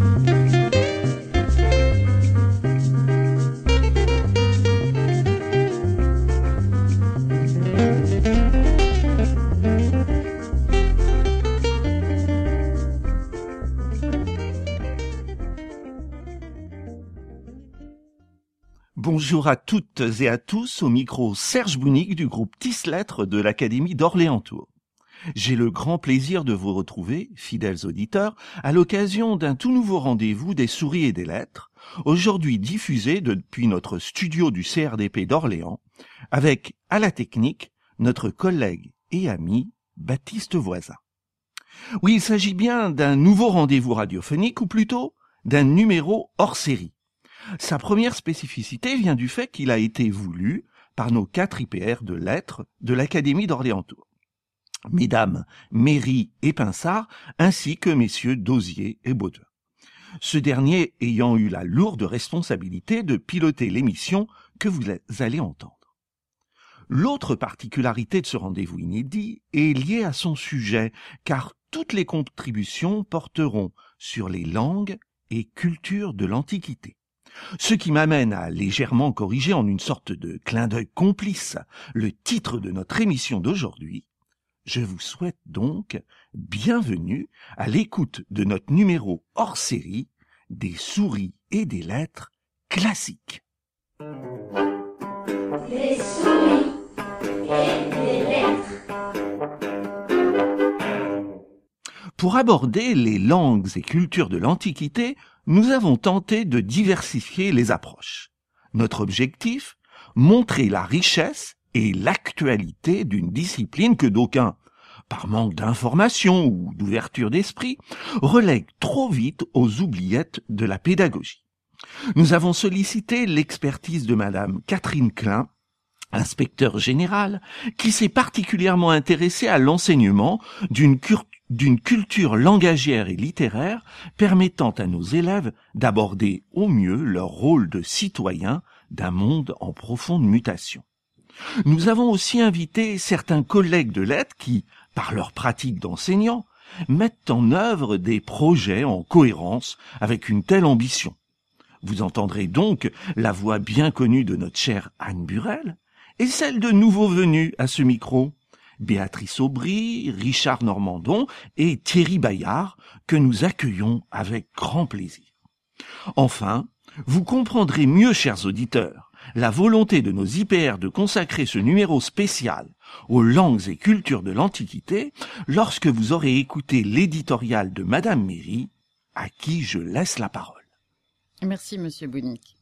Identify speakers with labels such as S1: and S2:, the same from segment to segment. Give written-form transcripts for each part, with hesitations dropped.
S1: Bonjour à toutes et à tous, au micro Serge Bounik du groupe 10 Lettres de l'Académie d'Orléans-Tours. J'ai le grand plaisir de vous retrouver, fidèles auditeurs, à l'occasion d'un tout nouveau rendez-vous des souris et des lettres, aujourd'hui diffusé depuis notre studio du CRDP d'Orléans, avec, à la technique, notre collègue et ami Baptiste Voisin. Oui, il s'agit bien d'un nouveau rendez-vous radiophonique, ou plutôt d'un numéro hors série. Sa première spécificité vient du fait qu'il a été voulu par nos 4 IPR de lettres de l'Académie d'Orléans-Tours. Mesdames Méry et Pinsard, ainsi que messieurs Dosier et Baudouin. Ce dernier ayant eu la lourde responsabilité de piloter l'émission que vous allez entendre. L'autre particularité de ce rendez-vous inédit est liée à son sujet, car toutes les contributions porteront sur les langues et cultures de l'Antiquité. Ce qui m'amène à légèrement corriger en une sorte de clin d'œil complice le titre de notre émission d'aujourd'hui. Je vous souhaite donc bienvenue à l'écoute de notre numéro hors série des souris et des lettres classiques.
S2: Les souris et les lettres.
S1: Pour aborder les langues et cultures de l'Antiquité, nous avons tenté de diversifier les approches. Notre objectif, montrer la richesse et l'actualité d'une discipline que d'aucuns, par manque d'information ou d'ouverture d'esprit, relèguent trop vite aux oubliettes de la pédagogie. Nous avons sollicité l'expertise de Madame Catherine Klein, inspecteur général, qui s'est particulièrement intéressée à l'enseignement d'une culture langagière et littéraire permettant à nos élèves d'aborder au mieux leur rôle de citoyens d'un monde en profonde mutation. Nous avons aussi invité certains collègues de lettres qui, par leur pratique d'enseignant, mettent en œuvre des projets en cohérence avec une telle ambition. Vous entendrez donc la voix bien connue de notre chère Anne Burel et celle de nouveaux venus à ce micro, Béatrice Aubry, Richard Normandon et Thierry Bayard, que nous accueillons avec grand plaisir. Enfin, vous comprendrez mieux, chers auditeurs, la volonté de nos IPR de consacrer ce numéro spécial aux langues et cultures de l'Antiquité lorsque vous aurez écouté l'éditorial de Madame Méry, à qui je laisse la parole.
S3: Merci, Monsieur Bounik.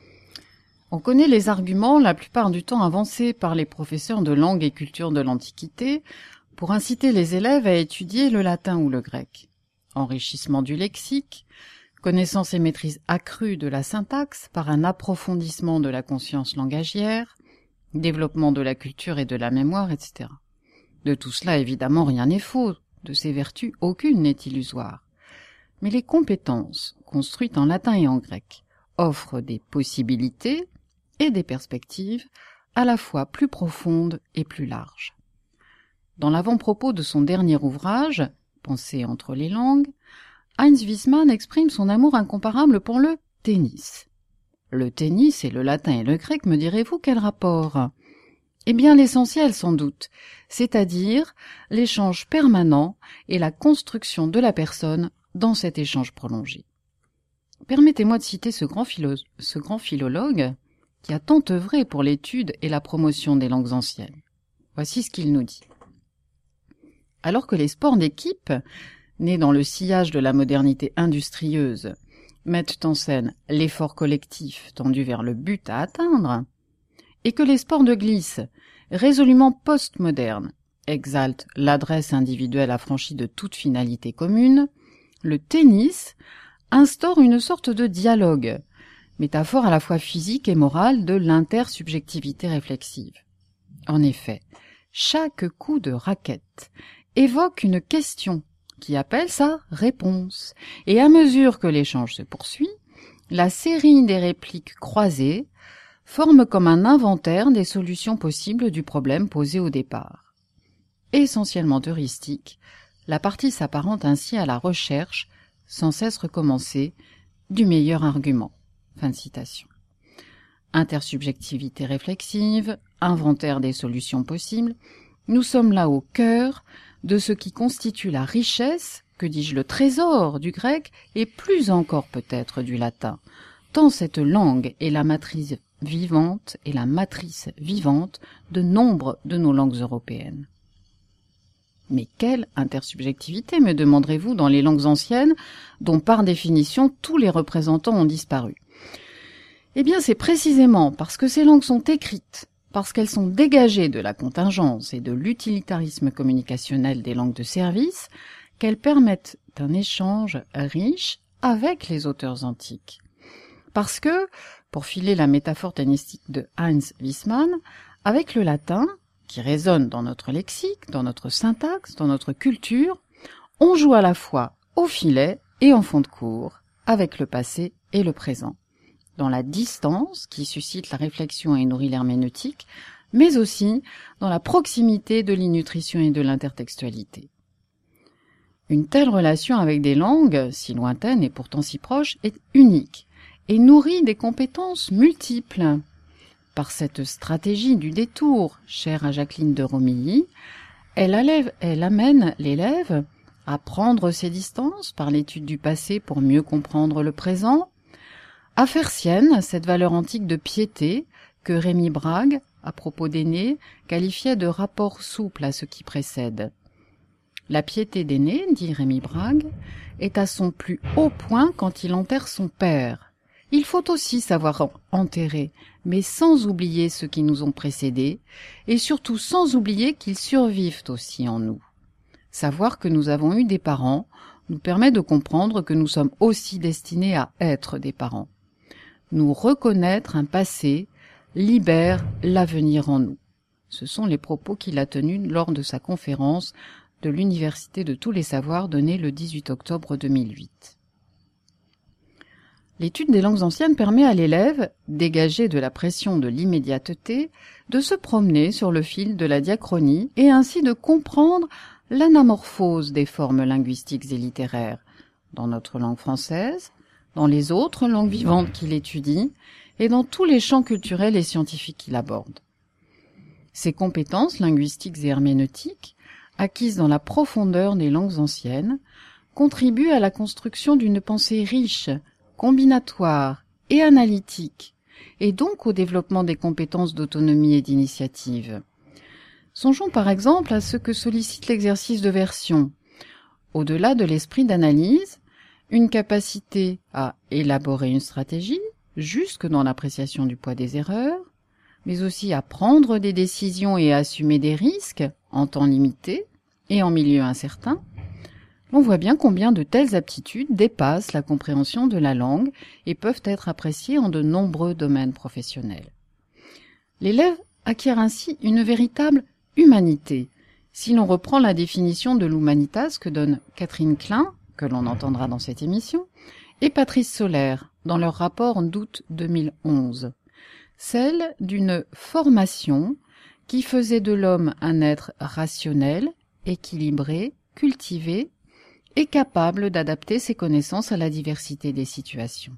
S3: On connaît les arguments, la plupart du temps avancés par les professeurs de langue et culture de l'Antiquité, pour inciter les élèves à étudier le latin ou le grec. Enrichissement du lexique, connaissance et maîtrise accrue de la syntaxe par un approfondissement de la conscience langagière, développement de la culture et de la mémoire, etc. De tout cela, évidemment, rien n'est faux, de ces vertus, aucune n'est illusoire. Mais les compétences, construites en latin et en grec, offrent des possibilités et des perspectives à la fois plus profondes et plus larges. Dans l'avant-propos de son dernier ouvrage, Pensée entre les langues, Heinz Wiesmann exprime son amour incomparable pour le tennis. Le tennis et le latin et le grec, me direz-vous, quel rapport ? Eh bien l'essentiel sans doute, c'est-à-dire l'échange permanent et la construction de la personne dans cet échange prolongé. Permettez-moi de citer ce grand philologue qui a tant œuvré pour l'étude et la promotion des langues anciennes. Voici ce qu'il nous dit. Alors que les sports d'équipe, nés dans le sillage de la modernité industrieuse, mettent en scène l'effort collectif tendu vers le but à atteindre, et que les sports de glisse, résolument postmodernes, exaltent l'adresse individuelle affranchie de toute finalité commune, le tennis instaure une sorte de dialogue, métaphore à la fois physique et morale de l'intersubjectivité réflexive. En effet, chaque coup de raquette évoque une question qui appelle sa réponse, et à mesure que l'échange se poursuit, la série des répliques croisées forme comme un inventaire des solutions possibles du problème posé au départ. Essentiellement heuristique, la partie s'apparente ainsi à la recherche sans cesse recommencer, du meilleur argument. Fin de citation. Intersubjectivité réflexive, inventaire des solutions possibles, nous sommes là au cœur de ce qui constitue la richesse, que dis-je, le trésor du grec et plus encore peut-être du latin, tant cette langue est la matrice vivante de nombre de nos langues européennes. Mais quelle intersubjectivité, me demanderez-vous, dans les langues anciennes, dont par définition tous les représentants ont disparu? Eh bien, c'est précisément parce que ces langues sont écrites, parce qu'elles sont dégagées de la contingence et de l'utilitarisme communicationnel des langues de service, qu'elles permettent un échange riche avec les auteurs antiques. Parce que, pour filer la métaphore tennistique de Heinz Wiesmann, avec le latin, qui résonne dans notre lexique, dans notre syntaxe, dans notre culture, on joue à la fois au filet et en fond de cours, avec le passé et le présent, dans la distance qui suscite la réflexion et nourrit l'herméneutique, mais aussi dans la proximité de l'innutrition et de l'intertextualité. Une telle relation avec des langues, si lointaines et pourtant si proches, est unique et nourrit des compétences multiples. Par cette stratégie du détour, chère à Jacqueline de Romilly, elle amène l'élève à prendre ses distances par l'étude du passé pour mieux comprendre le présent, à faire sienne cette valeur antique de piété que Rémi Brague, à propos d'Énée, qualifiait de rapport souple à ce qui précède. La piété d'Énée, dit Rémi Brague, est à son plus haut point quand il enterre son père. Il faut aussi savoir enterrer, mais sans oublier ceux qui nous ont précédés, et surtout sans oublier qu'ils survivent aussi en nous. Savoir que nous avons eu des parents nous permet de comprendre que nous sommes aussi destinés à être des parents. Nous reconnaître un passé libère l'avenir en nous. Ce sont les propos qu'il a tenus lors de sa conférence de l'Université de tous les savoirs donnée le 18 octobre 2008. L'étude des langues anciennes permet à l'élève, dégagé de la pression de l'immédiateté, de se promener sur le fil de la diachronie et ainsi de comprendre l'anamorphose des formes linguistiques et littéraires dans notre langue française, dans les autres langues vivantes qu'il étudie et dans tous les champs culturels et scientifiques qu'il aborde. Ces compétences linguistiques et herméneutiques, acquises dans la profondeur des langues anciennes, contribuent à la construction d'une pensée riche, combinatoire et analytique, et donc au développement des compétences d'autonomie et d'initiative. Songeons par exemple à ce que sollicite l'exercice de version. Au-delà de l'esprit d'analyse, une capacité à élaborer une stratégie, jusque dans l'appréciation du poids des erreurs, mais aussi à prendre des décisions et à assumer des risques en temps limité et en milieu incertain, on voit bien combien de telles aptitudes dépassent la compréhension de la langue et peuvent être appréciées en de nombreux domaines professionnels. L'élève acquiert ainsi une véritable humanité, si l'on reprend la définition de l'humanitas que donne Catherine Klein, que l'on entendra dans cette émission, et Patrice Solaire, dans leur rapport d'août 2011, celle d'une formation qui faisait de l'homme un être rationnel, équilibré, cultivé, et capable d'adapter ses connaissances à la diversité des situations.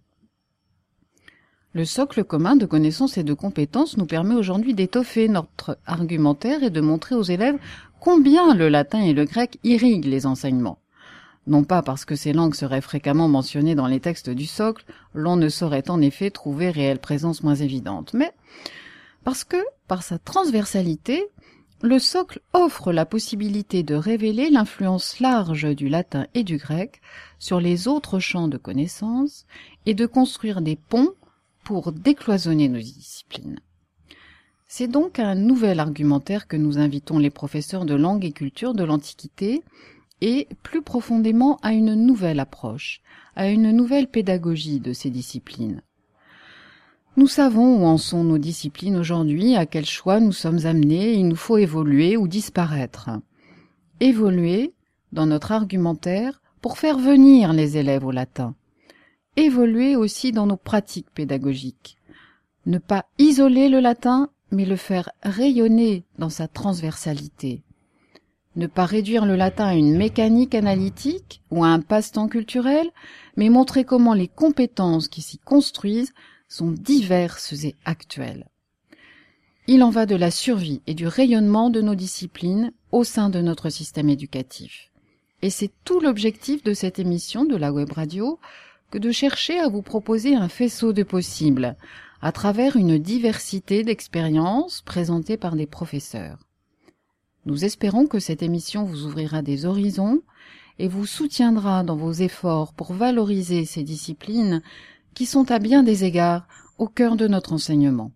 S3: Le socle commun de connaissances et de compétences nous permet aujourd'hui d'étoffer notre argumentaire et de montrer aux élèves combien le latin et le grec irriguent les enseignements. Non pas parce que ces langues seraient fréquemment mentionnées dans les textes du socle, l'on ne saurait en effet trouver réelle présence moins évidente, mais parce que, par sa transversalité, le socle offre la possibilité de révéler l'influence large du latin et du grec sur les autres champs de connaissances et de construire des ponts pour décloisonner nos disciplines. C'est donc un nouvel argumentaire que nous invitons les professeurs de langue et culture de l'Antiquité et, plus profondément, à une nouvelle approche, à une nouvelle pédagogie de ces disciplines. Nous savons où en sont nos disciplines aujourd'hui, à quel choix nous sommes amenés, il nous faut évoluer ou disparaître. Évoluer, dans notre argumentaire, pour faire venir les élèves au latin. Évoluer aussi dans nos pratiques pédagogiques. Ne pas isoler le latin, mais le faire rayonner dans sa transversalité. Ne pas réduire le latin à une mécanique analytique ou à un passe-temps culturel, mais montrer comment les compétences qui s'y construisent sont diverses et actuelles. Il en va de la survie et du rayonnement de nos disciplines au sein de notre système éducatif. Et c'est tout l'objectif de cette émission de la web radio que de chercher à vous proposer un faisceau de possibles à travers une diversité d'expériences présentées par des professeurs. Nous espérons que cette émission vous ouvrira des horizons et vous soutiendra dans vos efforts pour valoriser ces disciplines qui sont à bien des égards au cœur de notre enseignement.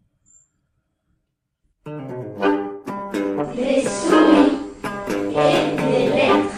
S2: Des souris et des lettres.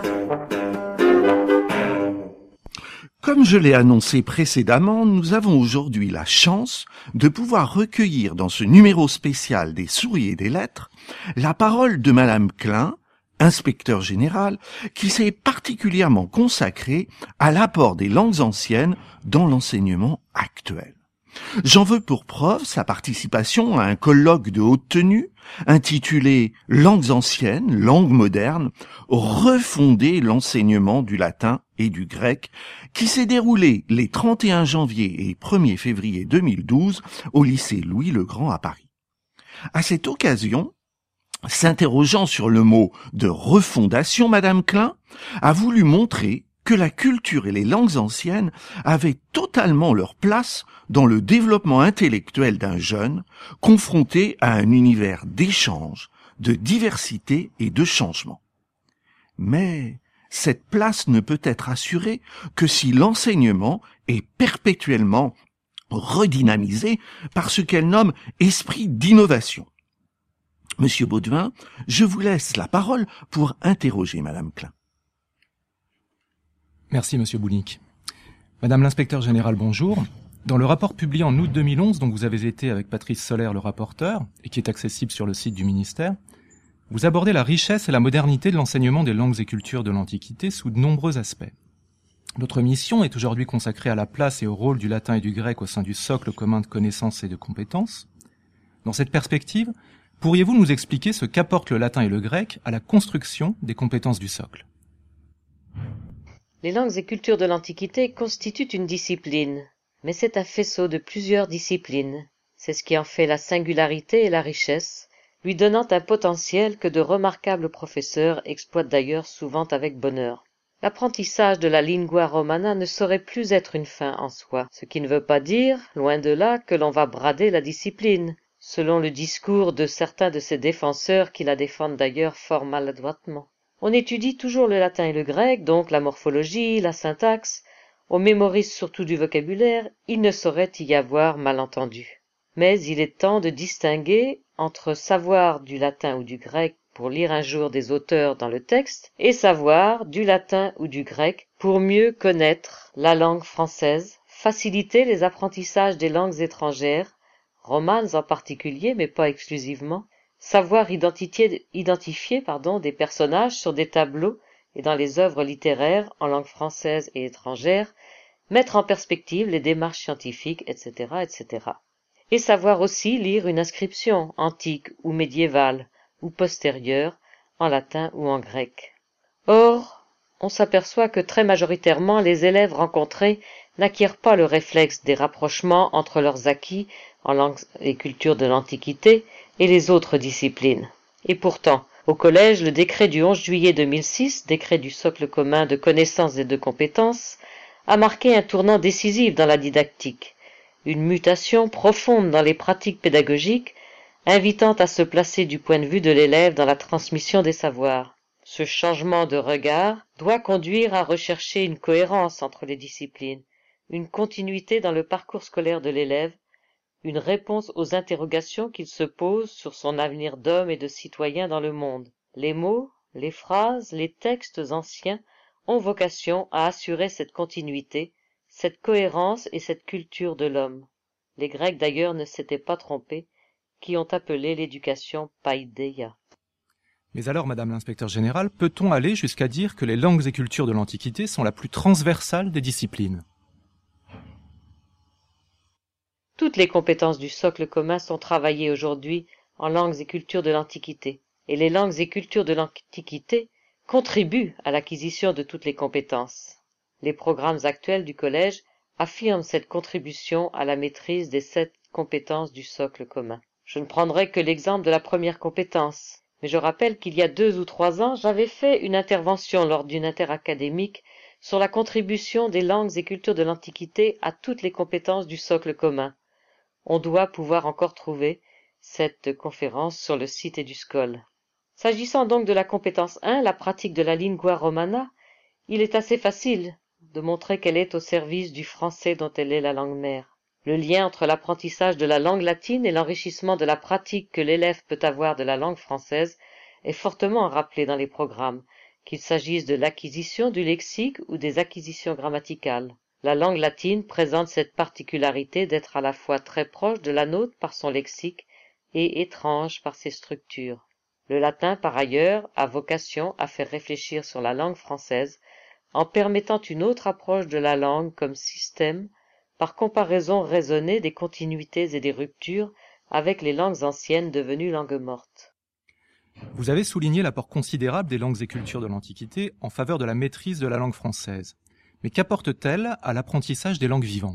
S1: Comme je l'ai annoncé précédemment, nous avons aujourd'hui la chance de pouvoir recueillir dans ce numéro spécial des souris et des lettres la parole de Madame Klein, inspecteur général, qui s'est particulièrement consacrée à l'apport des langues anciennes dans l'enseignement actuel. J'en veux pour preuve sa participation à un colloque de haute tenue intitulé « Langues anciennes, langues modernes, refonder l'enseignement du latin et du grec » qui s'est déroulé les 31 janvier et 1er février 2012 au lycée Louis-le-Grand à Paris. À cette occasion, s'interrogeant sur le mot de refondation, Madame Klein a voulu montrer que la culture et les langues anciennes avaient totalement leur place dans le développement intellectuel d'un jeune confronté à un univers d'échange, de diversité et de changement. Mais cette place ne peut être assurée que si l'enseignement est perpétuellement redynamisé par ce qu'elle nomme esprit d'innovation. Monsieur Baudouin, je vous laisse la parole pour interroger Madame Klein.
S4: Merci, Monsieur Bounik. Madame l'inspecteur général, bonjour. Dans le rapport publié en août 2011, dont vous avez été avec Patrice Soler, le rapporteur, et qui est accessible sur le site du ministère, vous abordez la richesse et la modernité de l'enseignement des langues et cultures de l'Antiquité sous de nombreux aspects. Notre mission est aujourd'hui consacrée à la place et au rôle du latin et du grec au sein du socle commun de connaissances et de compétences. Dans cette perspective, pourriez-vous nous expliquer ce qu'apportent le latin et le grec à la construction des compétences du socle ?
S5: Les langues et cultures de l'Antiquité constituent une discipline, mais c'est un faisceau de plusieurs disciplines. C'est ce qui en fait la singularité et la richesse, lui donnant un potentiel que de remarquables professeurs exploitent d'ailleurs souvent avec bonheur. L'apprentissage de la lingua romana ne saurait plus être une fin en soi, ce qui ne veut pas dire, loin de là, que l'on va brader la discipline, selon le discours de certains de ses défenseurs qui la défendent d'ailleurs fort maladroitement. On étudie toujours le latin et le grec, donc la morphologie, la syntaxe, on mémorise surtout du vocabulaire, il ne saurait y avoir malentendu. Mais il est temps de distinguer entre savoir du latin ou du grec pour lire un jour des auteurs dans le texte, et savoir du latin ou du grec pour mieux connaître la langue française, faciliter les apprentissages des langues étrangères, romanes en particulier, mais pas exclusivement, savoir identifier des personnages sur des tableaux et dans les œuvres littéraires en langue française et étrangère, mettre en perspective les démarches scientifiques, etc., etc. Et savoir aussi lire une inscription antique ou médiévale ou postérieure en latin ou en grec. Or, on s'aperçoit que très majoritairement les élèves rencontrés n'acquièrent pas le réflexe des rapprochements entre leurs acquis en langues et cultures de l'Antiquité et les autres disciplines. Et pourtant, au collège, le décret du 11 juillet 2006, décret du socle commun de connaissances et de compétences, a marqué un tournant décisif dans la didactique, une mutation profonde dans les pratiques pédagogiques, invitant à se placer du point de vue de l'élève dans la transmission des savoirs. Ce changement de regard doit conduire à rechercher une cohérence entre les disciplines, une continuité dans le parcours scolaire de l'élève, une réponse aux interrogations qu'il se pose sur son avenir d'homme et de citoyen dans le monde. Les mots, les phrases, les textes anciens ont vocation à assurer cette continuité, cette cohérence et cette culture de l'homme. Les Grecs d'ailleurs ne s'étaient pas trompés, qui ont appelé l'éducation paideia.
S4: Mais alors, Madame l'inspecteur général, peut-on aller jusqu'à dire que les langues et cultures de l'Antiquité sont la plus transversale des disciplines ?
S5: Toutes les compétences du socle commun sont travaillées aujourd'hui en langues et cultures de l'Antiquité. et les langues et cultures de l'Antiquité contribuent à l'acquisition de toutes les compétences. Les programmes actuels du collège affirment cette contribution à la maîtrise des 7 compétences du socle commun. Je ne prendrai que l'exemple de la première compétence, mais je rappelle qu'il y a 2 ou 3 ans, j'avais fait une intervention lors d'une interacadémique sur la contribution des langues et cultures de l'Antiquité à toutes les compétences du socle commun. On doit pouvoir encore trouver cette conférence sur le site EduScol. S'agissant donc de la compétence 1, la pratique de la lingua romana, il est assez facile de montrer qu'elle est au service du français dont elle est la langue mère. Le lien entre l'apprentissage de la langue latine et l'enrichissement de la pratique que l'élève peut avoir de la langue française est fortement rappelé dans les programmes, qu'il s'agisse de l'acquisition du lexique ou des acquisitions grammaticales. La langue latine présente cette particularité d'être à la fois très proche de la nôtre par son lexique et étrange par ses structures. Le latin, par ailleurs, a vocation à faire réfléchir sur la langue française en permettant une autre approche de la langue comme système, par comparaison raisonnée des continuités et des ruptures avec les langues anciennes devenues langues mortes.
S4: Vous avez souligné l'apport considérable des langues et cultures de l'Antiquité en faveur de la maîtrise de la langue française. Mais qu'apporte-t-elle à l'apprentissage des langues vivantes ?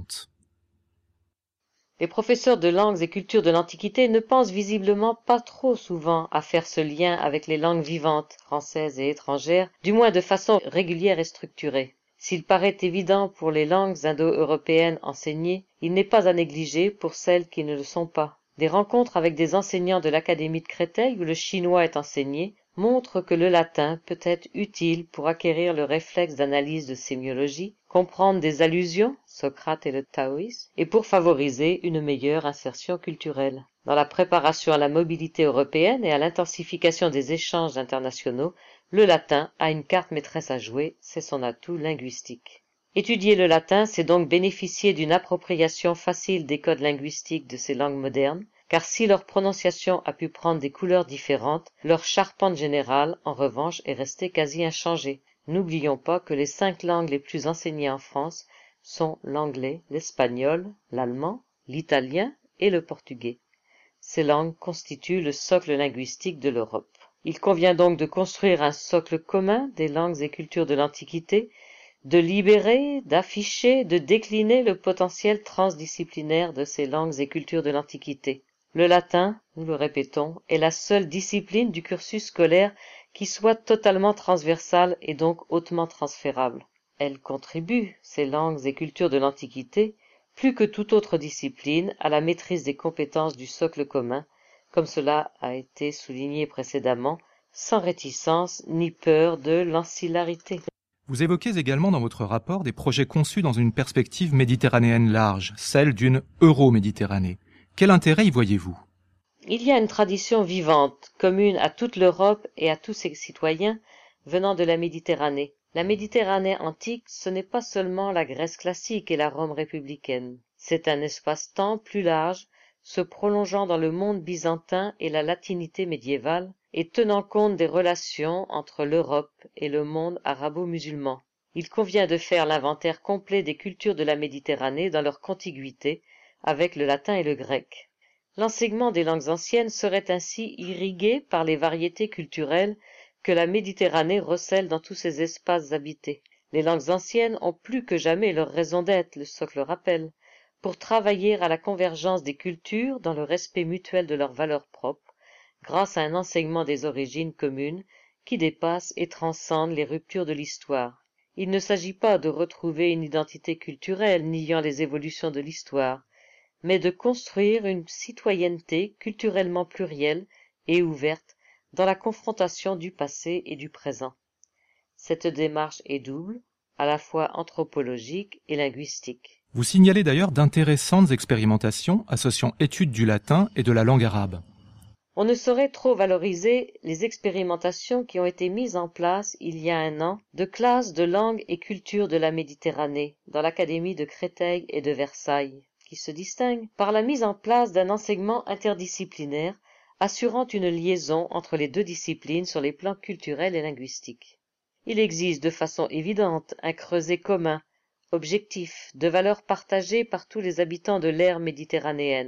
S5: Les professeurs de langues et cultures de l'Antiquité ne pensent visiblement pas trop souvent à faire ce lien avec les langues vivantes, françaises et étrangères, du moins de façon régulière et structurée. S'il paraît évident pour les langues indo-européennes enseignées, il n'est pas à négliger pour celles qui ne le sont pas. Des rencontres avec des enseignants de l'Académie de Créteil où le chinois est enseigné montrent que le latin peut être utile pour acquérir le réflexe d'analyse de sémiologie, comprendre des allusions, Socrate et le taoïsme, et pour favoriser une meilleure insertion culturelle. Dans la préparation à la mobilité européenne et à l'intensification des échanges internationaux, le latin a une carte maîtresse à jouer, c'est son atout linguistique. Étudier le latin, c'est donc bénéficier d'une appropriation facile des codes linguistiques de ces langues modernes, car si leur prononciation a pu prendre des couleurs différentes, leur charpente générale, en revanche, est restée quasi inchangée. N'oublions pas que les 5 langues les plus enseignées en France sont l'anglais, l'espagnol, l'allemand, l'italien et le portugais. Ces langues constituent le socle linguistique de l'Europe. Il convient donc de construire un socle commun des langues et cultures de l'Antiquité, de libérer, d'afficher, de décliner le potentiel transdisciplinaire de ces langues et cultures de l'Antiquité. Le latin, nous le répétons, est la seule discipline du cursus scolaire qui soit totalement transversale et donc hautement transférable. Elle contribue, ces langues et cultures de l'Antiquité, plus que toute autre discipline, à la maîtrise des compétences du socle commun, comme cela a été souligné précédemment, sans réticence ni peur de l'ancillarité.
S4: Vous évoquez également dans votre rapport des projets conçus dans une perspective méditerranéenne large, celle d'une Euro-Méditerranée. Quel intérêt y voyez-vous ?
S5: Il y a une tradition vivante, commune à toute l'Europe et à tous ses citoyens venant de la Méditerranée. La Méditerranée antique, ce n'est pas seulement la Grèce classique et la Rome républicaine. C'est un espace-temps plus large, se prolongeant dans le monde byzantin et la latinité médiévale, et tenant compte des relations entre l'Europe et le monde arabo-musulman. Il convient de faire l'inventaire complet des cultures de la Méditerranée dans leur contiguïté avec le latin et le grec. L'enseignement des langues anciennes serait ainsi irrigué par les variétés culturelles que la Méditerranée recèle dans tous ses espaces habités. Les langues anciennes ont plus que jamais leur raison d'être, le socle le rappelle, pour travailler à la convergence des cultures dans le respect mutuel de leurs valeurs propres, grâce à un enseignement des origines communes qui dépasse et transcende les ruptures de l'histoire. Il ne s'agit pas de retrouver une identité culturelle niant les évolutions de l'histoire, mais de construire une citoyenneté culturellement plurielle et ouverte dans la confrontation du passé et du présent. Cette démarche est double, à la fois anthropologique et linguistique.
S4: Vous signalez d'ailleurs d'intéressantes expérimentations associant études du latin et de la langue arabe.
S5: On ne saurait trop valoriser les expérimentations qui ont été mises en place il y a 1 an de classes de langue et culture de la Méditerranée dans l'Académie de Créteil et de Versailles, qui se distinguent par la mise en place d'un enseignement interdisciplinaire assurant une liaison entre les 2 disciplines sur les plans culturels et linguistiques. Il existe de façon évidente un creuset commun, objectif, de valeurs partagées par tous les habitants de l'ère méditerranéenne.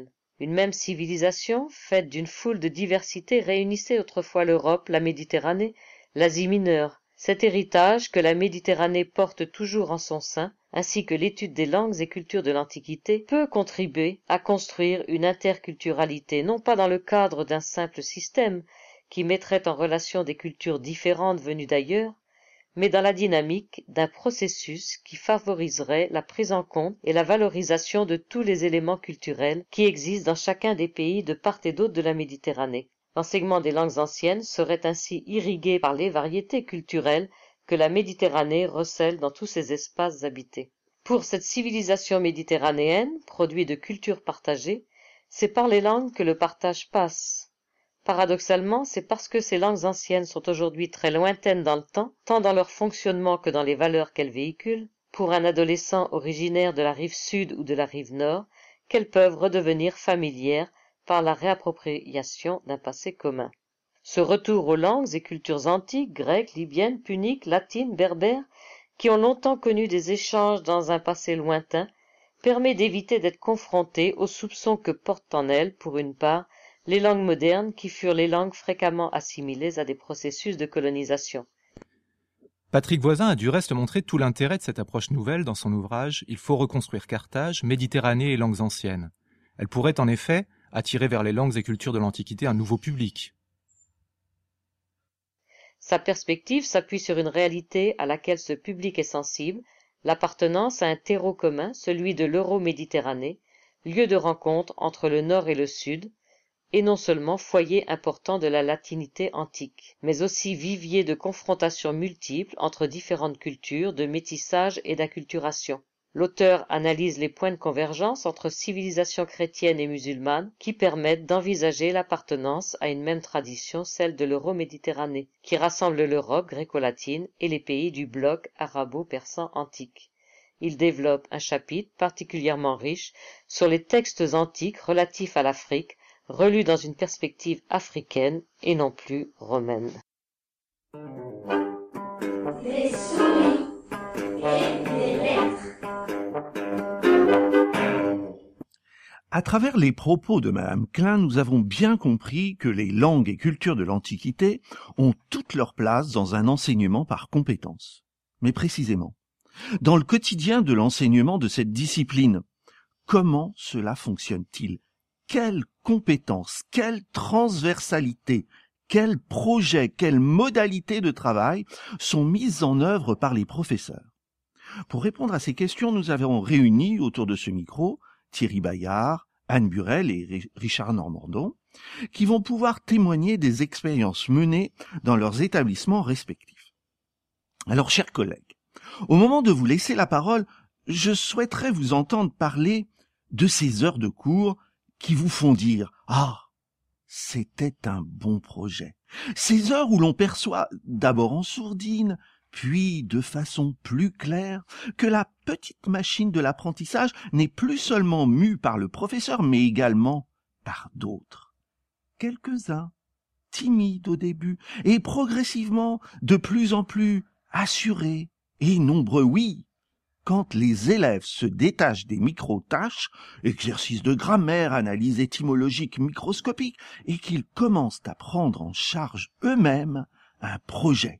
S5: Une même civilisation, faite d'une foule de diversités, réunissait autrefois l'Europe, la Méditerranée, l'Asie mineure. Cet héritage que la Méditerranée porte toujours en son sein, ainsi que l'étude des langues et cultures de l'Antiquité, peut contribuer à construire une interculturalité, non pas dans le cadre d'un simple système qui mettrait en relation des cultures différentes venues d'ailleurs, mais dans la dynamique d'un processus qui favoriserait la prise en compte et la valorisation de tous les éléments culturels qui existent dans chacun des pays de part et d'autre de la Méditerranée. L'enseignement des langues anciennes serait ainsi irrigué par les variétés culturelles que la Méditerranée recèle dans tous ses espaces habités. Pour cette civilisation méditerranéenne, produit de cultures partagées, c'est par les langues que le partage passe. Paradoxalement, c'est parce que ces langues anciennes sont aujourd'hui très lointaines dans le temps, tant dans leur fonctionnement que dans les valeurs qu'elles véhiculent, pour un adolescent originaire de la rive sud ou de la rive nord, qu'elles peuvent redevenir familières par la réappropriation d'un passé commun. Ce retour aux langues et cultures antiques, grecques, libyennes, puniques, latines, berbères, qui ont longtemps connu des échanges dans un passé lointain, permet d'éviter d'être confronté aux soupçons que portent en elles, pour une part, les langues modernes qui furent les langues fréquemment assimilées à des processus de colonisation.
S4: Patrick Voisin a du reste montré tout l'intérêt de cette approche nouvelle dans son ouvrage « Il faut reconstruire Carthage, Méditerranée et langues anciennes ». Elle pourrait en effet attirer vers les langues et cultures de l'Antiquité un nouveau public.
S5: Sa perspective s'appuie sur une réalité à laquelle ce public est sensible, l'appartenance à un terreau commun, celui de l'Euro-Méditerranée, lieu de rencontre entre le nord et le sud, et non seulement foyer important de la latinité antique, mais aussi vivier de confrontations multiples entre différentes cultures, de métissage et d'acculturation. L'auteur analyse les points de convergence entre civilisations chrétiennes et musulmanes qui permettent d'envisager l'appartenance à une même tradition, celle de l'Euro-Méditerranée, qui rassemble l'Europe gréco-latine et les pays du bloc arabo-persan antique. Il développe un chapitre particulièrement riche sur les textes antiques relatifs à l'Afrique, relus dans une perspective africaine et non plus romaine.
S2: Des souris et des lettres.
S1: À travers les propos de Madame Klein, nous avons bien compris que les langues et cultures de l'Antiquité ont toute leur place dans un enseignement par compétences. Mais précisément, dans le quotidien de l'enseignement de cette discipline, comment cela fonctionne-t-il ? Quelles compétences, quelle transversalité, quels projets, quelles modalités de travail sont mises en œuvre par les professeurs? Pour répondre à ces questions, nous avons réuni autour de ce micro Thierry Bayard, Anne Burel et Richard Normandon, qui vont pouvoir témoigner des expériences menées dans leurs établissements respectifs. Alors, chers collègues, au moment de vous laisser la parole, je souhaiterais vous entendre parler de ces heures de cours qui vous font dire « Ah, c'était un bon projet ». Ces heures où l'on perçoit, d'abord en sourdine, puis de façon plus claire, que la petite machine de l'apprentissage n'est plus seulement mue par le professeur, mais également par d'autres. Quelques-uns, timides au début, et progressivement de plus en plus assurés et nombreux, oui. Quand les élèves se détachent des micro-tâches, exercices de grammaire, analyse étymologique microscopique, et qu'ils commencent à prendre en charge eux-mêmes un projet.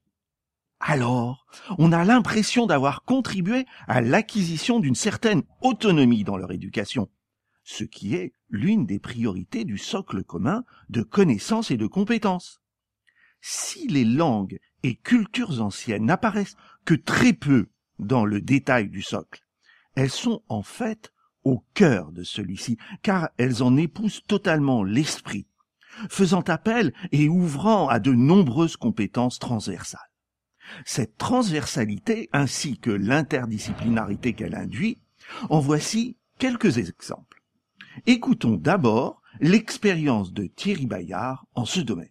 S1: Alors, on a l'impression d'avoir contribué à l'acquisition d'une certaine autonomie dans leur éducation, ce qui est l'une des priorités du socle commun de connaissances et de compétences. Si les langues et cultures anciennes n'apparaissent que très peu dans le détail du socle, elles sont en fait au cœur de celui-ci, car elles en épousent totalement l'esprit, faisant appel et ouvrant à de nombreuses compétences transversales. Cette transversalité, ainsi que l'interdisciplinarité qu'elle induit, en voici quelques exemples. Écoutons d'abord l'expérience de Thierry Bayard en ce domaine.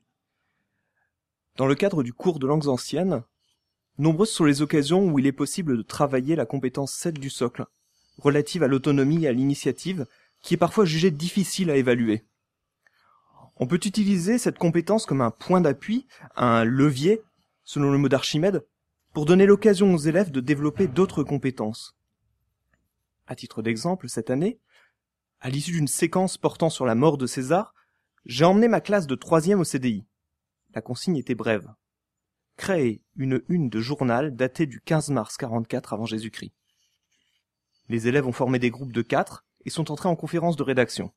S6: Dans le cadre du cours de langues anciennes, nombreuses sont les occasions où il est possible de travailler la compétence 7 du socle, relative à l'autonomie et à l'initiative, qui est parfois jugée difficile à évaluer. On peut utiliser cette compétence comme un point d'appui, un levier, selon le mot d'Archimède, pour donner l'occasion aux élèves de développer d'autres compétences. À titre d'exemple, cette année, À l'issue d'une séquence portant sur la mort de César, j'ai emmené ma classe de 3e au CDI. La consigne était brève. Créer une une de journal datée du 15 mars 44 avant Jésus-Christ. Les élèves ont formé des groupes de 4 et sont entrés en conférence de rédaction.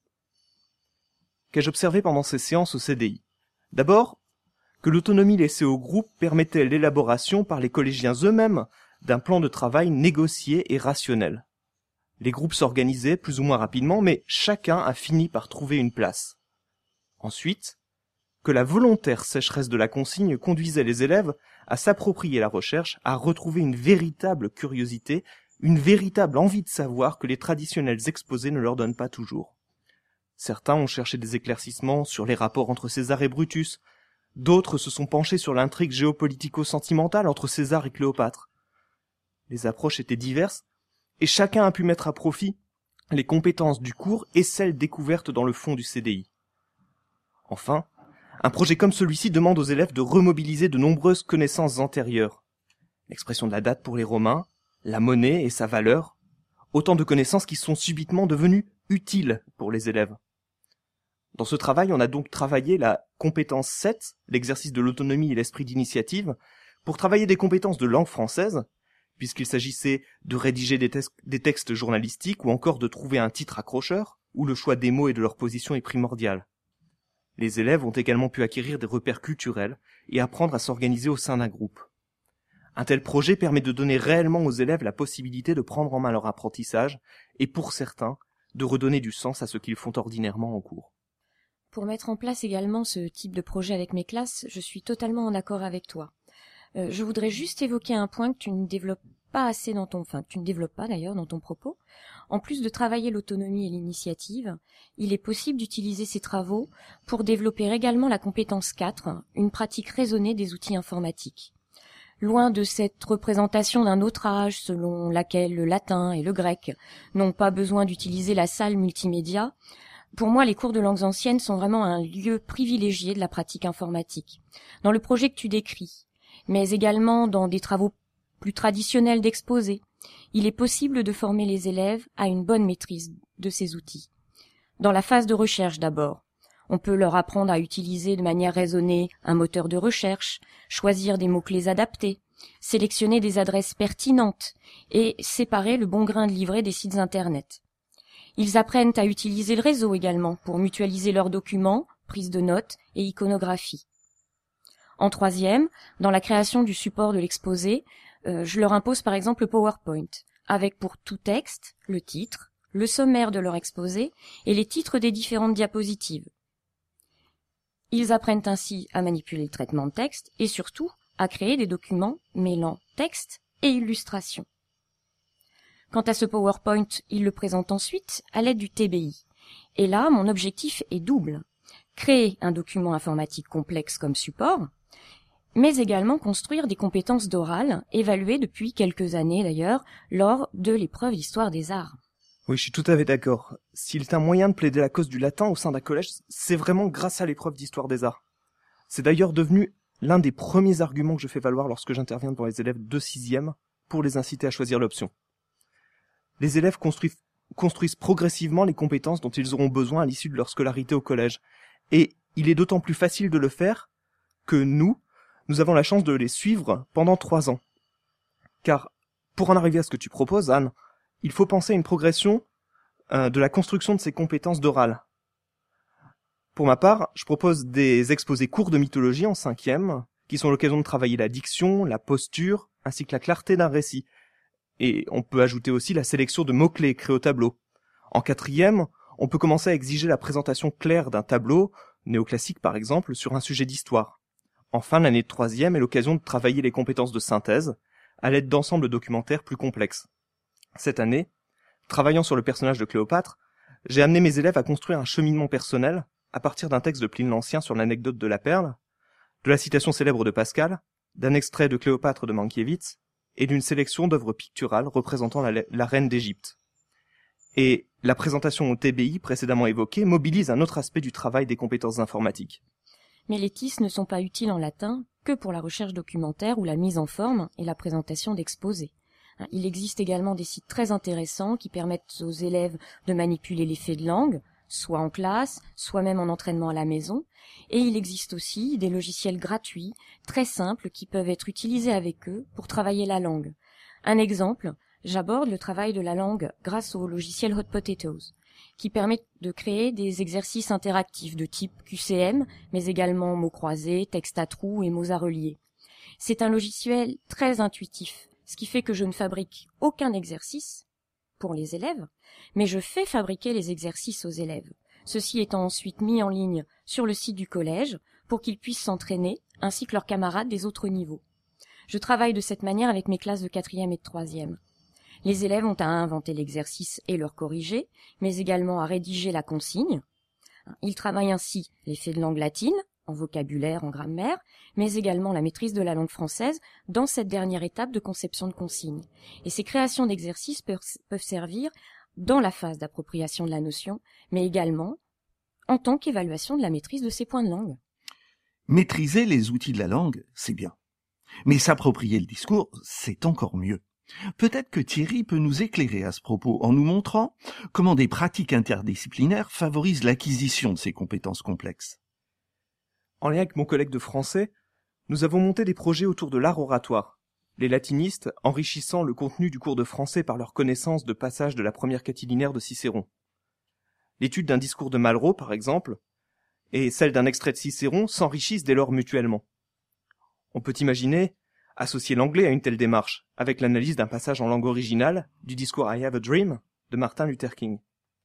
S6: Qu'ai-je observé pendant ces séances au CDI? D'abord, que l'autonomie laissée au groupe permettait l'élaboration par les collégiens eux-mêmes d'un plan de travail négocié et rationnel. Les groupes s'organisaient plus ou moins rapidement, mais chacun a fini par trouver une place. Ensuite, que la volontaire sécheresse de la consigne conduisait les élèves à s'approprier la recherche, à retrouver une véritable curiosité, une véritable envie de savoir que les traditionnels exposés ne leur donnent pas toujours. Certains ont cherché des éclaircissements sur les rapports entre César et Brutus, d'autres se sont penchés sur l'intrigue géopolitico-sentimentale entre César et Cléopâtre. Les approches étaient diverses, et chacun a pu mettre à profit les compétences du cours et celles découvertes dans le fond du CDI. Enfin, un projet comme celui-ci demande aux élèves de remobiliser de nombreuses connaissances antérieures. L'expression de la date pour les Romains, la monnaie et sa valeur, autant de connaissances qui sont subitement devenues utiles pour les élèves. Dans ce travail, on a donc travaillé la compétence 7, l'exercice de l'autonomie et l'esprit d'initiative, pour travailler des compétences de langue française, puisqu'il s'agissait de rédiger des textes journalistiques ou encore de trouver un titre accrocheur, où le choix des mots et de leur position est primordial. Les élèves ont également pu acquérir des repères culturels et apprendre à s'organiser au sein d'un groupe. Un tel projet permet de donner réellement aux élèves la possibilité de prendre en main leur apprentissage et, pour certains, de redonner du sens à ce qu'ils font ordinairement en cours.
S7: Pour mettre en place également ce type de projet avec mes classes, je suis totalement en accord avec toi. Je voudrais juste évoquer un point que tu ne développes pas assez tu ne développes pas d'ailleurs dans ton propos. En plus de travailler l'autonomie et l'initiative, il est possible d'utiliser ces travaux pour développer également la compétence 4, une pratique raisonnée des outils informatiques. Loin de cette représentation d'un autre âge selon laquelle le latin et le grec n'ont pas besoin d'utiliser la salle multimédia, pour moi, les cours de langues anciennes sont vraiment un lieu privilégié de la pratique informatique. Dans le projet que tu décris, mais également dans des travaux plus traditionnels d'exposé, il est possible de former les élèves à une bonne maîtrise de ces outils. Dans la phase de recherche d'abord, on peut leur apprendre à utiliser de manière raisonnée un moteur de recherche, choisir des mots-clés adaptés, sélectionner des adresses pertinentes et séparer le bon grain de livret des sites internet. Ils apprennent à utiliser le réseau également pour mutualiser leurs documents, prise de notes et iconographie. En troisième, dans la création du support de l'exposé, je leur impose par exemple le PowerPoint, avec pour tout texte, le titre, le sommaire de leur exposé et les titres des différentes diapositives. Ils apprennent ainsi à manipuler le traitement de texte et surtout à créer des documents mêlant texte et illustration. Quant à ce PowerPoint, ils le présentent ensuite à l'aide du TBI. Et là, mon objectif est double. Créer un document informatique complexe comme support, mais également construire des compétences d'oral, évaluées depuis quelques années d'ailleurs, lors de l'épreuve d'histoire des arts.
S6: Oui, je suis tout à fait d'accord. S'il est un moyen de plaider la cause du latin au sein d'un collège, c'est vraiment grâce à l'épreuve d'histoire des arts. C'est d'ailleurs devenu l'un des premiers arguments que je fais valoir lorsque j'interviens devant les élèves de 6e pour les inciter à choisir l'option. Les élèves construisent progressivement les compétences dont ils auront besoin à l'issue de leur scolarité au collège. Et il est d'autant plus facile de le faire que nous avons la chance de les suivre pendant 3 ans. Car, pour en arriver à ce que tu proposes, Anne, il faut penser à une progression de la construction de ces compétences d'oral. Pour ma part, je propose des exposés courts de mythologie en 5e, qui sont l'occasion de travailler la diction, la posture, ainsi que la clarté d'un récit. Et on peut ajouter aussi la sélection de mots-clés créés au tableau. En 4e, on peut commencer à exiger la présentation claire d'un tableau, néoclassique par exemple, sur un sujet d'histoire. Enfin, l'année de 3e est l'occasion de travailler les compétences de synthèse, à l'aide d'ensembles documentaires plus complexes. Cette année, travaillant sur le personnage de Cléopâtre, j'ai amené mes élèves à construire un cheminement personnel à partir d'un texte de Pline l'Ancien sur l'anecdote de la perle, de la citation célèbre de Pascal, d'un extrait de Cléopâtre de Mankiewicz, et d'une sélection d'œuvres picturales représentant la reine d'Égypte. Et la présentation au TBI précédemment évoquée mobilise un autre aspect du travail des compétences informatiques.
S7: Mais les TIS ne sont pas utiles en latin que pour la recherche documentaire ou la mise en forme et la présentation d'exposés. Il existe également des sites très intéressants qui permettent aux élèves de manipuler les faits de langue, soit en classe, soit même en entraînement à la maison. Et il existe aussi des logiciels gratuits, très simples, qui peuvent être utilisés avec eux pour travailler la langue. Un exemple, j'aborde le travail de la langue grâce au logiciel Hot Potatoes, qui permet de créer des exercices interactifs de type QCM, mais également mots croisés, textes à trous et mots à relier. C'est un logiciel très intuitif, ce qui fait que je ne fabrique aucun exercice pour les élèves, mais je fais fabriquer les exercices aux élèves, ceci étant ensuite mis en ligne sur le site du collège pour qu'ils puissent s'entraîner, ainsi que leurs camarades des autres niveaux. Je travaille de cette manière avec mes classes de 4e et de 3e. Les élèves ont à inventer l'exercice et le corriger, mais également à rédiger la consigne. Ils travaillent ainsi les faits de langue latine, en vocabulaire, en grammaire, mais également la maîtrise de la langue française dans cette dernière étape de conception de consigne. Et ces créations d'exercices peuvent servir dans la phase d'appropriation de la notion, mais également en tant qu'évaluation de la maîtrise de ces points de langue.
S1: Maîtriser les outils de la langue, c'est bien. Mais s'approprier le discours, c'est encore mieux. Peut-être que Thierry peut nous éclairer à ce propos en nous montrant comment des pratiques interdisciplinaires favorisent l'acquisition de ces compétences complexes.
S6: En lien avec mon collègue de français, nous avons monté des projets autour de l'art oratoire, les latinistes enrichissant le contenu du cours de français par leur connaissance de passages de la première catilinaire de Cicéron. L'étude d'un discours de Malraux, par exemple, et celle d'un extrait de Cicéron s'enrichissent dès lors mutuellement. On peut imaginer associer l'anglais à une telle démarche, avec l'analyse d'un passage en langue originale du discours I Have a Dream de Martin Luther King.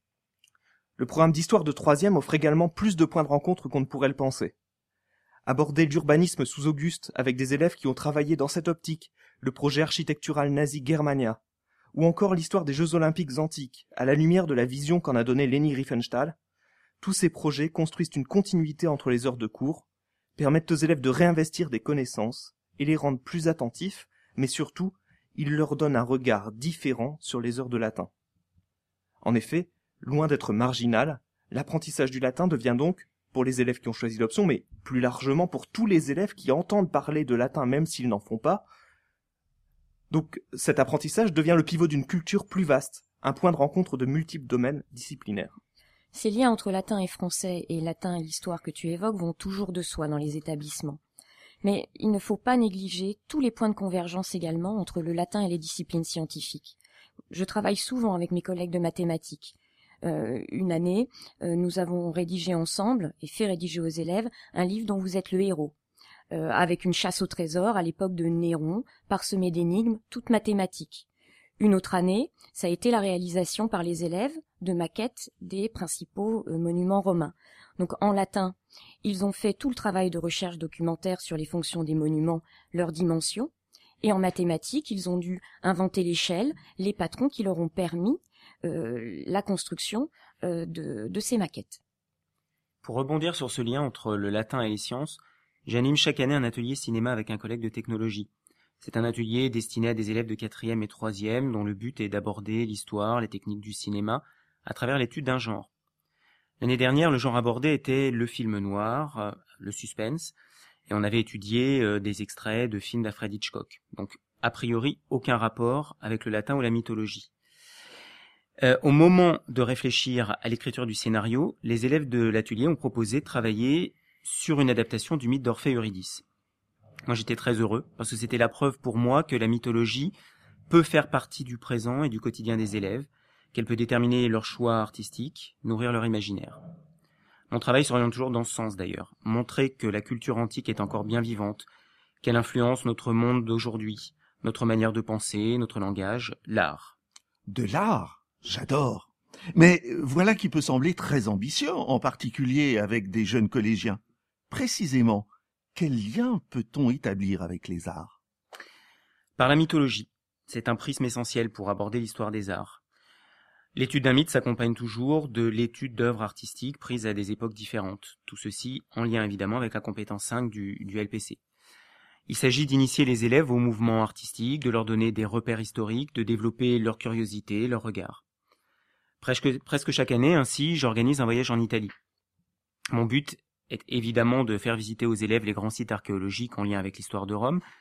S6: Le programme d'histoire de 3e offre également plus de points de rencontre qu'on ne pourrait le penser. Aborder l'urbanisme sous Auguste avec des élèves qui ont travaillé dans cette optique, le projet architectural nazi Germania, ou encore l'histoire des Jeux olympiques antiques, à la lumière de la vision qu'en a donnée Leni Riefenstahl, tous ces projets construisent une continuité entre les heures de cours, permettent aux élèves de réinvestir des connaissances et les rendent plus attentifs, mais surtout, ils leur donnent un regard différent sur les heures de latin. En effet, loin d'être marginal, l'apprentissage du latin devient donc, pour les élèves qui ont choisi l'option, mais plus largement pour tous les élèves qui entendent parler de latin même s'ils n'en font pas. Donc cet apprentissage devient le pivot d'une culture plus vaste, un point de rencontre de multiples domaines disciplinaires.
S7: Ces liens entre latin et français et latin et l'histoire que tu évoques vont toujours de soi dans les établissements. Mais il ne faut pas négliger tous les points de convergence également entre le latin et les disciplines scientifiques. Je travaille souvent avec mes collègues de mathématiques. Une année, nous avons rédigé ensemble et fait rédiger aux élèves un livre dont vous êtes le héros, avec une chasse au trésor à l'époque de Néron, parsemée d'énigmes, toutes mathématiques. Une autre année, ça a été la réalisation par les élèves de maquettes des principaux monuments romains. Donc en latin, ils ont fait tout le travail de recherche documentaire sur les fonctions des monuments, leurs dimensions, et en mathématiques, ils ont dû inventer l'échelle, les patrons qui leur ont permis la construction de ces maquettes.
S8: Pour rebondir sur ce lien entre le latin et les sciences, j'anime chaque année un atelier cinéma avec un collègue de technologie. C'est un atelier destiné à des élèves de 4e et 3e dont le but est d'aborder l'histoire, les techniques du cinéma à travers l'étude d'un genre. L'année dernière, le genre abordé était le film noir, le suspense, et on avait étudié des extraits de films d'Alfred Hitchcock. Donc, a priori, aucun rapport avec le latin ou la mythologie. Au moment de réfléchir à l'écriture du scénario, les élèves de l'atelier ont proposé de travailler sur une adaptation du mythe d'Orphée et Eurydice. Moi, j'étais très heureux, parce que c'était la preuve pour moi que la mythologie peut faire partie du présent et du quotidien des élèves, qu'elle peut déterminer leur choix artistique, nourrir leur imaginaire. Mon travail s'oriente toujours dans ce sens d'ailleurs, montrer que la culture antique est encore bien vivante, qu'elle influence notre monde d'aujourd'hui, notre manière de penser, notre langage, l'art.
S1: De l'art ? J'adore. Mais voilà qui peut sembler très ambitieux, en particulier avec des jeunes collégiens. Précisément, quel lien peut-on établir avec les arts ?
S8: Par la mythologie. C'est un prisme essentiel pour aborder l'histoire des arts. L'étude d'un mythe s'accompagne toujours de l'étude d'œuvres artistiques prises à des époques différentes. Tout ceci en lien évidemment avec la compétence 5 du LPC. Il s'agit d'initier les élèves au mouvement artistique, de leur donner des repères historiques, de développer leur curiosité, leur regard. Presque chaque année, ainsi, j'organise un voyage en Italie. Mon but est évidemment de faire visiter aux élèves les grands sites archéologiques en lien avec l'histoire de Rome,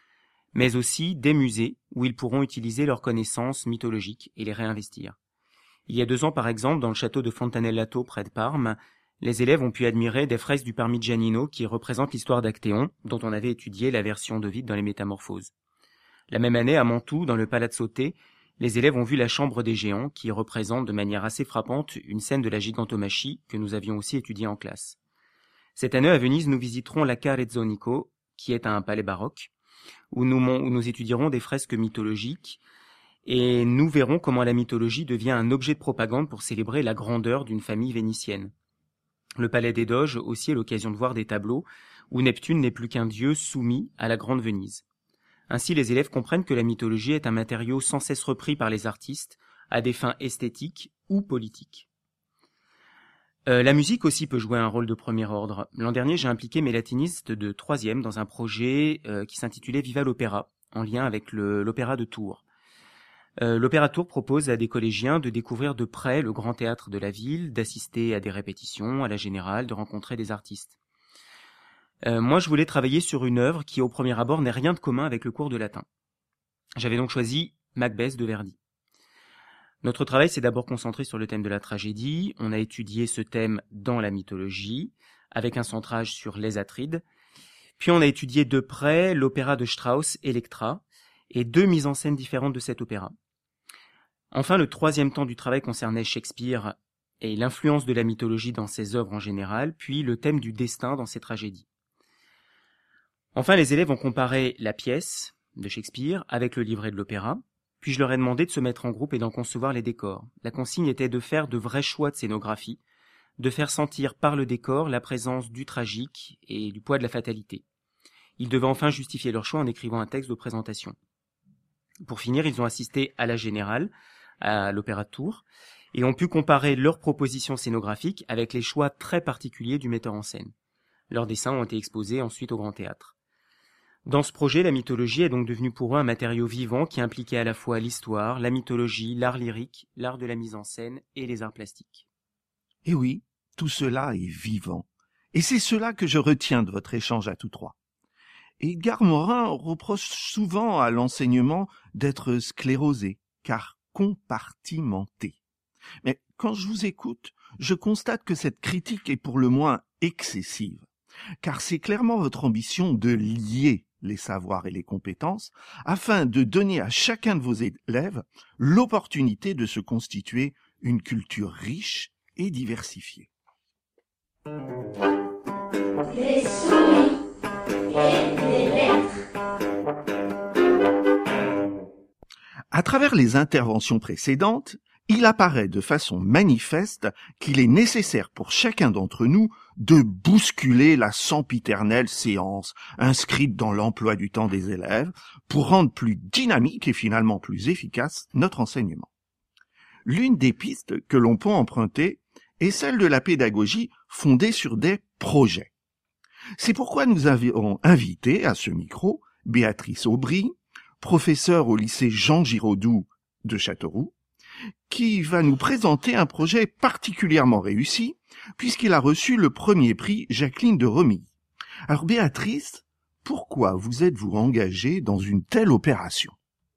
S8: mais aussi des musées où ils pourront utiliser leurs connaissances mythologiques et les réinvestir. Il y a 2 ans, par exemple, dans le château de Fontanellato, près de Parme, les élèves ont pu admirer des fresques du Parmigianino qui représentent l'histoire d'Actéon, dont on avait étudié la version d'Ovide dans les Métamorphoses. La même année, à Mantoue, dans le Palazzo Te, les élèves ont vu la Chambre des Géants, qui représente de manière assez frappante une scène de la gigantomachie que nous avions aussi étudiée en classe. Cette année, à Venise, nous visiterons la Carrezzonico, qui est un palais baroque, où nous étudierons des fresques mythologiques, et nous verrons comment la mythologie devient un objet de propagande pour célébrer la grandeur d'une famille vénitienne. Le palais des Doges aussi est l'occasion de voir des tableaux où Neptune n'est plus qu'un dieu soumis à la Grande Venise. Ainsi, les élèves comprennent que la mythologie est un matériau sans cesse repris par les artistes à des fins esthétiques ou politiques. La musique aussi peut jouer un rôle de premier ordre. L'an dernier, j'ai impliqué mes latinistes de 3e dans un projet qui s'intitulait Viva l'Opéra, en lien avec l'Opéra de Tours. L'Opéra de Tours propose à des collégiens de découvrir de près le grand théâtre de la ville, d'assister à des répétitions, à la générale, de rencontrer des artistes. Moi, je voulais travailler sur une œuvre qui, au premier abord, n'est rien de commun avec le cours de latin. J'avais donc choisi Macbeth de Verdi. Notre travail s'est d'abord concentré sur le thème de la tragédie. On a étudié ce thème dans la mythologie, avec un centrage sur les Atrides. Puis on a étudié de près l'opéra de Strauss, Electra, et 2 mises en scène différentes de cet opéra. Enfin, le 3e temps du travail concernait Shakespeare et l'influence de la mythologie dans ses œuvres en général, puis le thème du destin dans ses tragédies. Enfin, les élèves ont comparé la pièce de Shakespeare avec le livret de l'opéra, puis je leur ai demandé de se mettre en groupe et d'en concevoir les décors. La consigne était de faire de vrais choix de scénographie, de faire sentir par le décor la présence du tragique et du poids de la fatalité. Ils devaient enfin justifier leur choix en écrivant un texte de présentation. Pour finir, ils ont assisté à la générale, à l'Opéra de Tours, et ont pu comparer leurs propositions scénographiques avec les choix très particuliers du metteur en scène. Leurs dessins ont été exposés ensuite au Grand Théâtre. Dans ce projet, la mythologie est donc devenue pour eux un matériau vivant qui impliquait à la fois l'histoire, la mythologie, l'art lyrique, l'art de la mise en scène et les arts plastiques.
S1: Et oui, tout cela est vivant. Et c'est cela que je retiens de votre échange à tous 3. Edgar Morin reproche souvent à l'enseignement d'être sclérosé, car compartimenté. Mais quand je vous écoute, je constate que cette critique est pour le moins excessive, car c'est clairement votre ambition de lier les savoirs et les compétences afin de donner à chacun de vos élèves l'opportunité de se constituer une culture riche et diversifiée.
S2: Des souris et des lettres.
S1: À travers les interventions précédentes, il apparaît de façon manifeste qu'il est nécessaire pour chacun d'entre nous de bousculer la sempiternelle séance inscrite dans l'emploi du temps des élèves pour rendre plus dynamique et finalement plus efficace notre enseignement. L'une des pistes que l'on peut emprunter est celle de la pédagogie fondée sur des projets. C'est pourquoi nous avons invité à ce micro Béatrice Aubry, professeure au lycée Jean Giraudoux de Châteauroux, qui va nous présenter un projet particulièrement réussi, puisqu'il a reçu le premier prix Jacqueline de Romilly. Alors Béatrice, pourquoi vous êtes-vous engagée dans une telle opération ?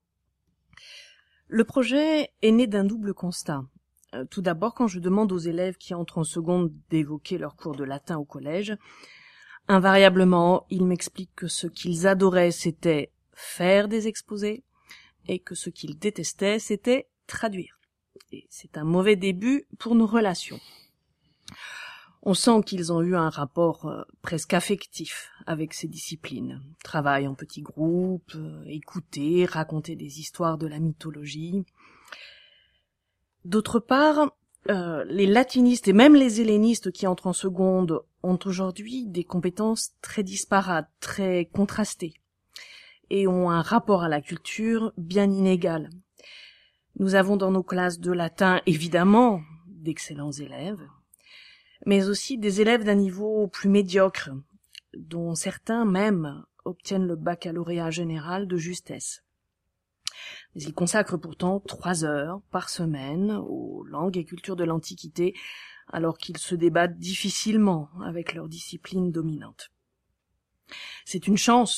S9: Le projet est né d'un double constat. Tout d'abord, quand je demande aux élèves qui entrent en seconde d'évoquer leur cours de latin au collège, invariablement, ils m'expliquent que ce qu'ils adoraient, c'était faire des exposés, et que ce qu'ils détestaient, c'était traduire. Et c'est un mauvais début pour nos relations. On sent qu'ils ont eu un rapport presque affectif avec ces disciplines. Travail en petits groupes, écouter, raconter des histoires de la mythologie. D'autre part, les latinistes et même les hellénistes qui entrent en seconde ont aujourd'hui des compétences très disparates, très contrastées, et ont un rapport à la culture bien inégal. Nous avons dans nos classes de latin, évidemment, d'excellents élèves, mais aussi des élèves d'un niveau plus médiocre, dont certains même obtiennent le baccalauréat général de justesse. Mais ils consacrent pourtant 3 heures par semaine aux langues et cultures de l'Antiquité, alors qu'ils se débattent difficilement avec leur discipline dominante. C'est une chance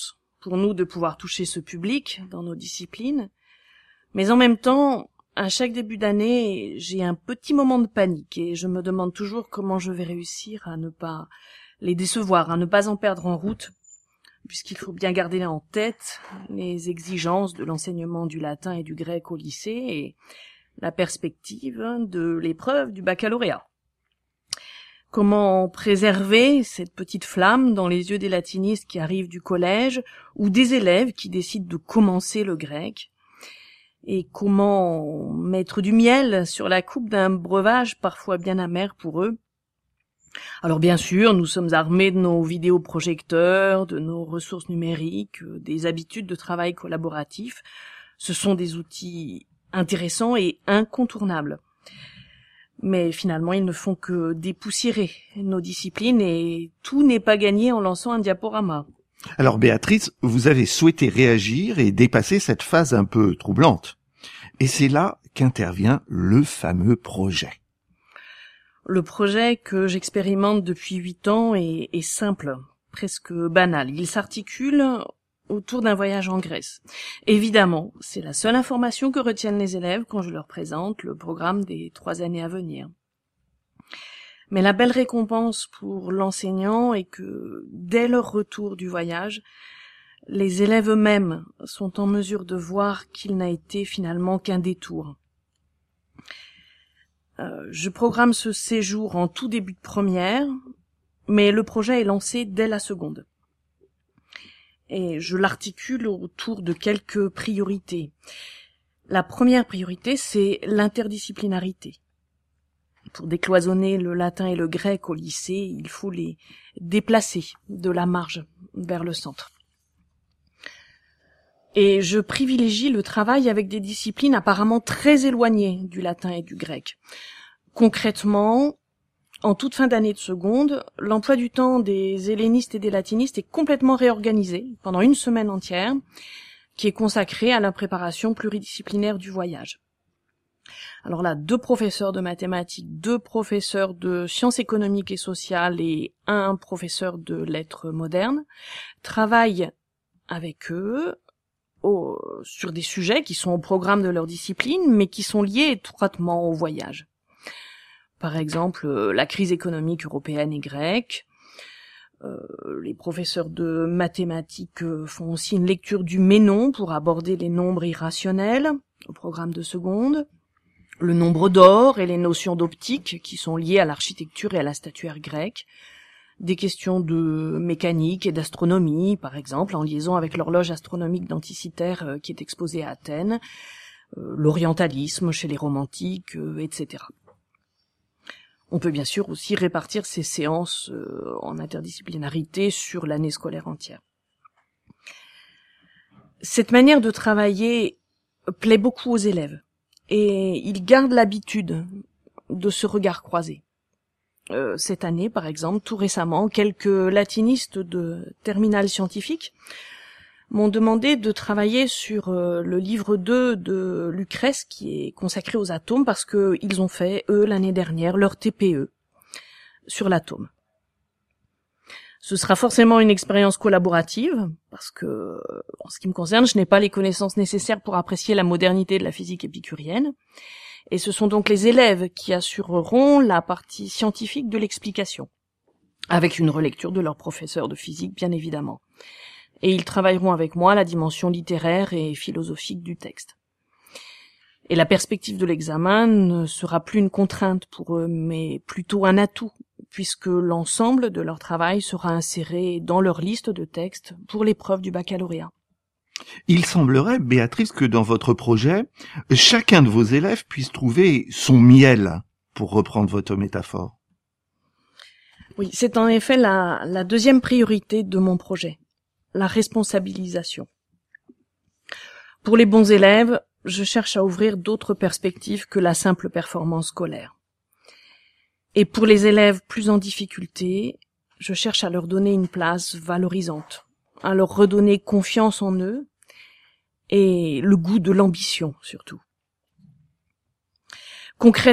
S9: pour nous de pouvoir toucher ce public dans nos disciplines. Mais en même temps, à chaque début d'année, j'ai un petit moment de panique et je me demande toujours comment je vais réussir à ne pas les décevoir, à ne pas en perdre en route, puisqu'il faut bien garder en tête les exigences de l'enseignement du latin et du grec au lycée et la perspective de l'épreuve du baccalauréat. Comment préserver cette petite flamme dans les yeux des latinistes qui arrivent du collège ou des élèves qui décident de commencer le grec? Et comment mettre du miel sur la coupe d'un breuvage parfois bien amer pour eux? Alors bien sûr, nous sommes armés de nos vidéoprojecteurs, de nos ressources numériques, des habitudes de travail collaboratif. Ce sont des outils intéressants et incontournables. Mais finalement, ils ne font que dépoussiérer nos disciplines et tout n'est pas gagné en lançant un diaporama.
S1: Alors Béatrice, vous avez souhaité réagir et dépasser cette phase un peu troublante. Et c'est là qu'intervient le fameux projet.
S9: Le projet que j'expérimente depuis 8 ans est simple, presque banal. Il s'articule autour d'un voyage en Grèce. Évidemment, c'est la seule information que retiennent les élèves quand je leur présente le programme des 3 années à venir. Mais la belle récompense pour l'enseignant est que, dès leur retour du voyage, les élèves eux-mêmes sont en mesure de voir qu'il n'a été finalement qu'un détour. Je programme ce séjour en tout début de première, mais le projet est lancé dès la seconde. Et je l'articule autour de quelques priorités. La première priorité, c'est l'interdisciplinarité. Pour décloisonner le latin et le grec au lycée, il faut les déplacer de la marge vers le centre. Et je privilégie le travail avec des disciplines apparemment très éloignées du latin et du grec. Concrètement, en toute fin d'année de seconde, l'emploi du temps des hellénistes et des latinistes est complètement réorganisé pendant une semaine entière, qui est consacrée à la préparation pluridisciplinaire du voyage. Alors là, 2 professeurs de mathématiques, 2 professeurs de sciences économiques et sociales et un professeur de lettres modernes travaillent avec eux sur des sujets qui sont au programme de leur discipline, mais qui sont liés étroitement au voyage. Par exemple, la crise économique européenne et grecque. Les professeurs de mathématiques font aussi une lecture du Ménon pour aborder les nombres irrationnels au programme de seconde. Le nombre d'or et les notions d'optique qui sont liées à l'architecture et à la statuaire grecque. Des questions de mécanique et d'astronomie, par exemple, en liaison avec l'horloge astronomique d'Anticiter qui est exposée à Athènes, l'orientalisme chez les romantiques, etc. On peut bien sûr aussi répartir ces séances en interdisciplinarité sur l'année scolaire entière. Cette manière de travailler plaît beaucoup aux élèves et ils gardent l'habitude de ce regard croisé. Cette année, par exemple, tout récemment, quelques latinistes de terminale scientifique m'ont demandé de travailler sur le livre 2 de Lucrèce qui est consacré aux atomes parce que ils ont fait, eux, l'année dernière, leur TPE sur l'atome. Ce sera forcément une expérience collaborative parce que, en ce qui me concerne, je n'ai pas les connaissances nécessaires pour apprécier la modernité de la physique épicurienne. Et ce sont donc les élèves qui assureront la partie scientifique de l'explication, avec une relecture de leur professeur de physique, bien évidemment. Et ils travailleront avec moi la dimension littéraire et philosophique du texte. Et la perspective de l'examen ne sera plus une contrainte pour eux, mais plutôt un atout, puisque l'ensemble de leur travail sera inséré dans leur liste de textes pour l'épreuve du baccalauréat.
S1: Il semblerait, Béatrice, que dans votre projet, chacun de vos élèves puisse trouver son miel, pour reprendre votre métaphore.
S9: Oui, c'est en effet la deuxième priorité de mon projet, la responsabilisation. Pour les bons élèves, je cherche à ouvrir d'autres perspectives que la simple performance scolaire. Et pour les élèves plus en difficulté, je cherche à leur donner une place valorisante, à leur redonner confiance en eux et le goût de l'ambition surtout.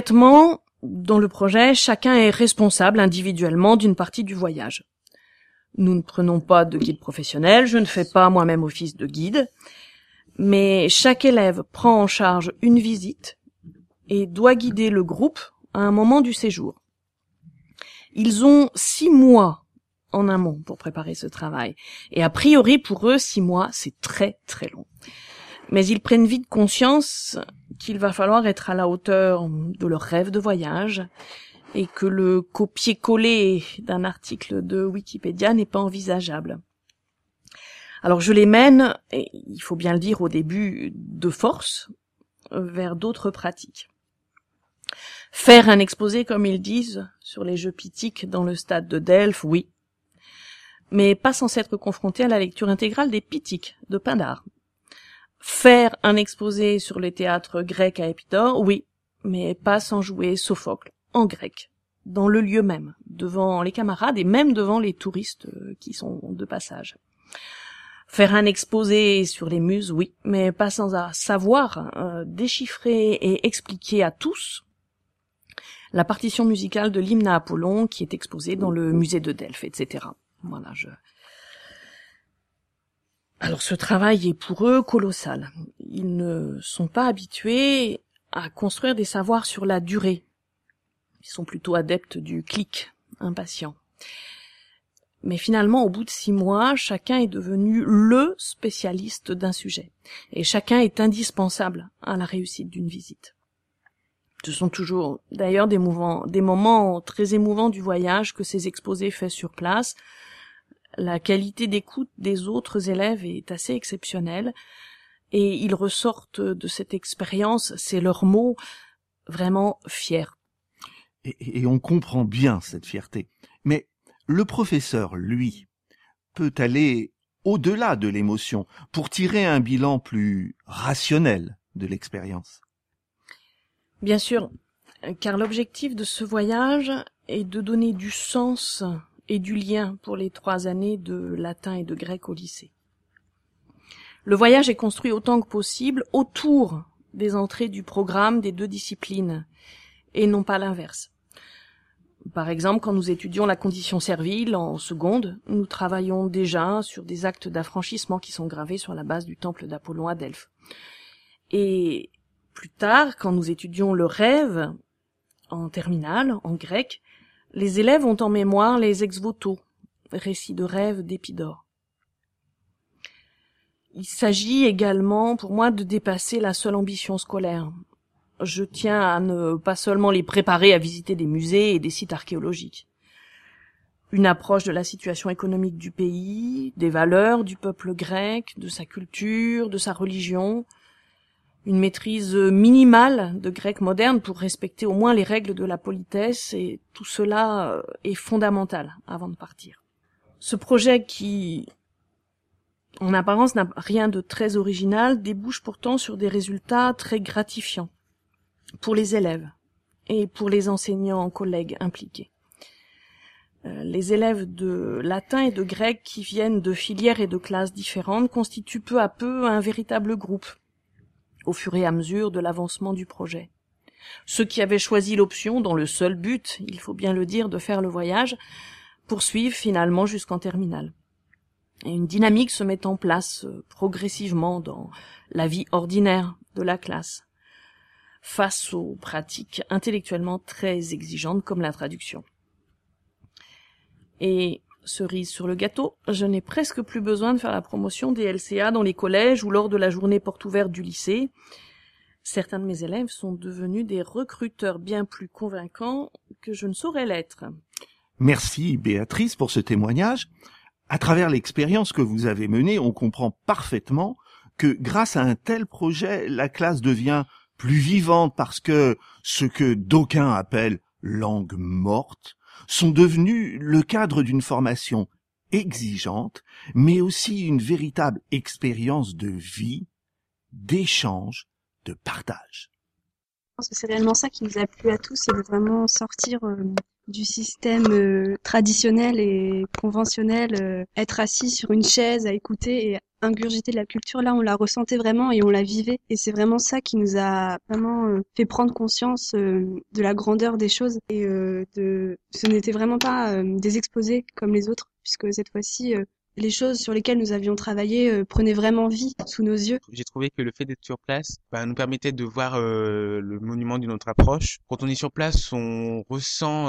S9: Concrètement, dans le projet, chacun est responsable individuellement d'une partie du voyage. Nous ne prenons pas de guide professionnel, je ne fais pas moi-même office de guide, mais chaque élève prend en charge une visite et doit guider le groupe à un moment du séjour. Ils ont 6 mois en amont pour préparer ce travail. Et a priori, pour eux, 6 mois, c'est très très long. Mais ils prennent vite conscience qu'il va falloir être à la hauteur de leur rêve de voyage et que le copier-coller d'un article de Wikipédia n'est pas envisageable. Alors je les mène, et il faut bien le dire au début, de force, vers d'autres pratiques. Faire un exposé, comme ils disent, sur les jeux pithiques dans le stade de Delphes, oui. Mais pas sans s'être confronté à la lecture intégrale des Pithiques de Pindare. Faire un exposé sur les théâtres grecs à Épidaure, oui, mais pas sans jouer Sophocle en grec, dans le lieu même, devant les camarades et même devant les touristes qui sont de passage. Faire un exposé sur les muses, oui, mais pas sans savoir déchiffrer et expliquer à tous la partition musicale de l'hymne à Apollon qui est exposée dans le musée de Delphes, etc. Voilà, Alors ce travail est pour eux colossal. Ils ne sont pas habitués à construire des savoirs sur la durée. Ils sont plutôt adeptes du clic, impatients. Mais finalement, au bout de 6 mois, chacun est devenu le spécialiste d'un sujet. Et chacun est indispensable à la réussite d'une visite. Ce sont toujours, d'ailleurs, des moments très émouvants du voyage que ces exposés faits sur place. La qualité d'écoute des autres élèves est assez exceptionnelle et ils ressortent de cette expérience, c'est leur mot, vraiment fiers.
S1: Et on comprend bien cette fierté. Mais le professeur, lui, peut aller au-delà de l'émotion pour tirer un bilan plus rationnel de l'expérience.
S9: Bien sûr, car l'objectif de ce voyage est de donner du sens et du lien pour les 3 années de latin et de grec au lycée. Le voyage est construit autant que possible autour des entrées du programme des 2 disciplines, et non pas l'inverse. Par exemple, quand nous étudions la condition servile en seconde, nous travaillons déjà sur des actes d'affranchissement qui sont gravés sur la base du temple d'Apollon à Delphes. Et plus tard, quand nous étudions le rêve en terminale, en grec, les élèves ont en mémoire les ex-voto, récits de rêve d'Épidaure. Il s'agit également pour moi de dépasser la seule ambition scolaire. Je tiens à ne pas seulement les préparer à visiter des musées et des sites archéologiques. Une approche de la situation économique du pays, des valeurs du peuple grec, de sa culture, de sa religion, une maîtrise minimale de grec moderne pour respecter au moins les règles de la politesse, et tout cela est fondamental avant de partir. Ce projet qui, en apparence, n'a rien de très original, débouche pourtant sur des résultats très gratifiants pour les élèves et pour les enseignants collègues impliqués. Les élèves de latin et de grec qui viennent de filières et de classes différentes constituent peu à peu un véritable groupe au fur et à mesure de l'avancement du projet. Ceux qui avaient choisi l'option dont le seul but, il faut bien le dire, de faire le voyage, poursuivent finalement jusqu'en terminale. Et une dynamique se met en place progressivement dans la vie ordinaire de la classe, face aux pratiques intellectuellement très exigeantes comme la traduction. Et cerise sur le gâteau, je n'ai presque plus besoin de faire la promotion des LCA dans les collèges ou lors de la journée porte ouverte du lycée. Certains de mes élèves sont devenus des recruteurs bien plus convaincants que je ne saurais l'être.
S1: Merci Béatrice pour ce témoignage. À travers l'expérience que vous avez menée, on comprend parfaitement que grâce à un tel projet, la classe devient plus vivante parce que ce que d'aucuns appellent langue morte sont devenus le cadre d'une formation exigeante, mais aussi une véritable expérience de vie, d'échange, de partage.
S10: Je pense que c'est réellement ça qui nous a plu à tous, c'est de vraiment sortir du système traditionnel et conventionnel, être assis sur une chaise à écouter et ingurgiter de la culture. Là, on la ressentait vraiment et on la vivait. Et c'est vraiment ça qui nous a vraiment fait prendre conscience de la grandeur des choses et ce n'était vraiment pas des exposés comme les autres, puisque cette fois-ci, les choses sur lesquelles nous avions travaillé prenaient vraiment vie sous nos yeux.
S11: J'ai trouvé que le fait d'être sur place nous permettait de voir le monument d'une autre approche. Quand on est sur place, on ressent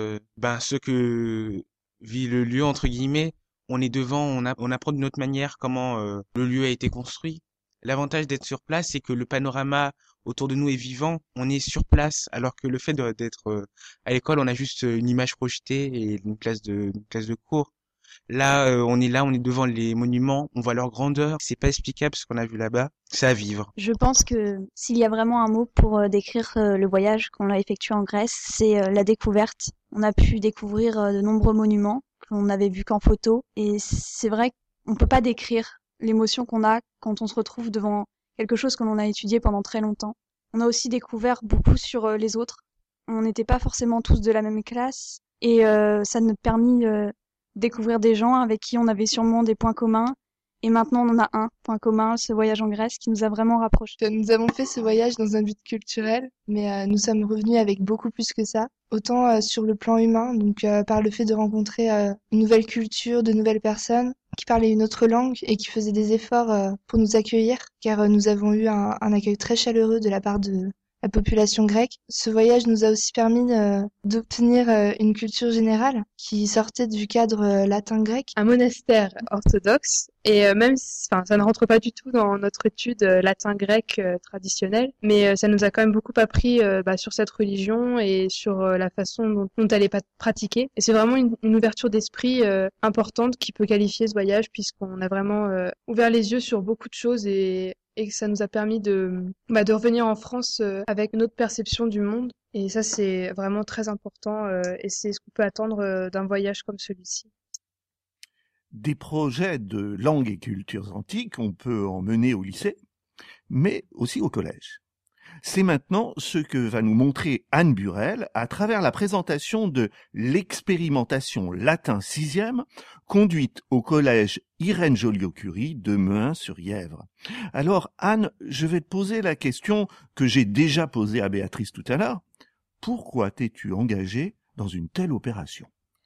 S11: ce que vit le lieu, entre guillemets. On est devant, on apprend d'une autre manière comment le lieu a été construit. L'avantage d'être sur place, c'est que le panorama autour de nous est vivant. On est sur place, alors que le fait d'être à l'école, on a juste une image projetée et une classe de cours. Là, on est devant les monuments, on voit leur grandeur. C'est pas explicable ce qu'on a vu là-bas, c'est à vivre.
S12: Je pense que s'il y a vraiment un mot pour décrire le voyage qu'on a effectué en Grèce, c'est la découverte. On a pu découvrir de nombreux monuments qu'on n'avait vus qu'en photo, et c'est vrai qu'on peut pas décrire l'émotion qu'on a quand on se retrouve devant quelque chose que l'on a étudié pendant très longtemps. On a aussi découvert beaucoup sur les autres. On n'était pas forcément tous de la même classe, et ça nous a permis découvrir des gens avec qui on avait sûrement des points communs. Et maintenant, on en a un point commun, ce voyage en Grèce, qui nous a vraiment rapprochés.
S13: Nous avons fait ce voyage dans un but culturel, mais nous sommes revenus avec beaucoup plus que ça. Autant sur le plan humain, donc par le fait de rencontrer une nouvelle culture, de nouvelles personnes qui parlaient une autre langue et qui faisaient des efforts pour nous accueillir, car nous avons eu un accueil très chaleureux de la part de la population grecque. Ce voyage nous a aussi permis d'obtenir une culture générale qui sortait du cadre latin-grec.
S14: Un monastère orthodoxe, et même, ça ne rentre pas du tout dans notre étude latin-grec traditionnelle, mais ça nous a quand même beaucoup appris sur cette religion et sur la façon dont elle est pratiquée. Et c'est vraiment une ouverture d'esprit importante qui peut qualifier ce voyage, puisqu'on a vraiment ouvert les yeux sur beaucoup de choses et que ça nous a permis de revenir en France avec une autre perception du monde. Et ça, c'est vraiment très important et c'est ce qu'on peut attendre d'un voyage comme celui-ci.
S1: Des projets de langue et cultures antiques, on peut en mener au lycée, mais aussi au collège. C'est maintenant ce que va nous montrer Anne Burel à travers la présentation de l'expérimentation latin 6e conduite au collège Irène Joliot-Curie de Mehun-sur-Yèvre. Alors Anne, je vais te poser la question que j'ai déjà posée à Béatrice tout à l'heure. Pourquoi t'es-tu engagée dans une telle opération ?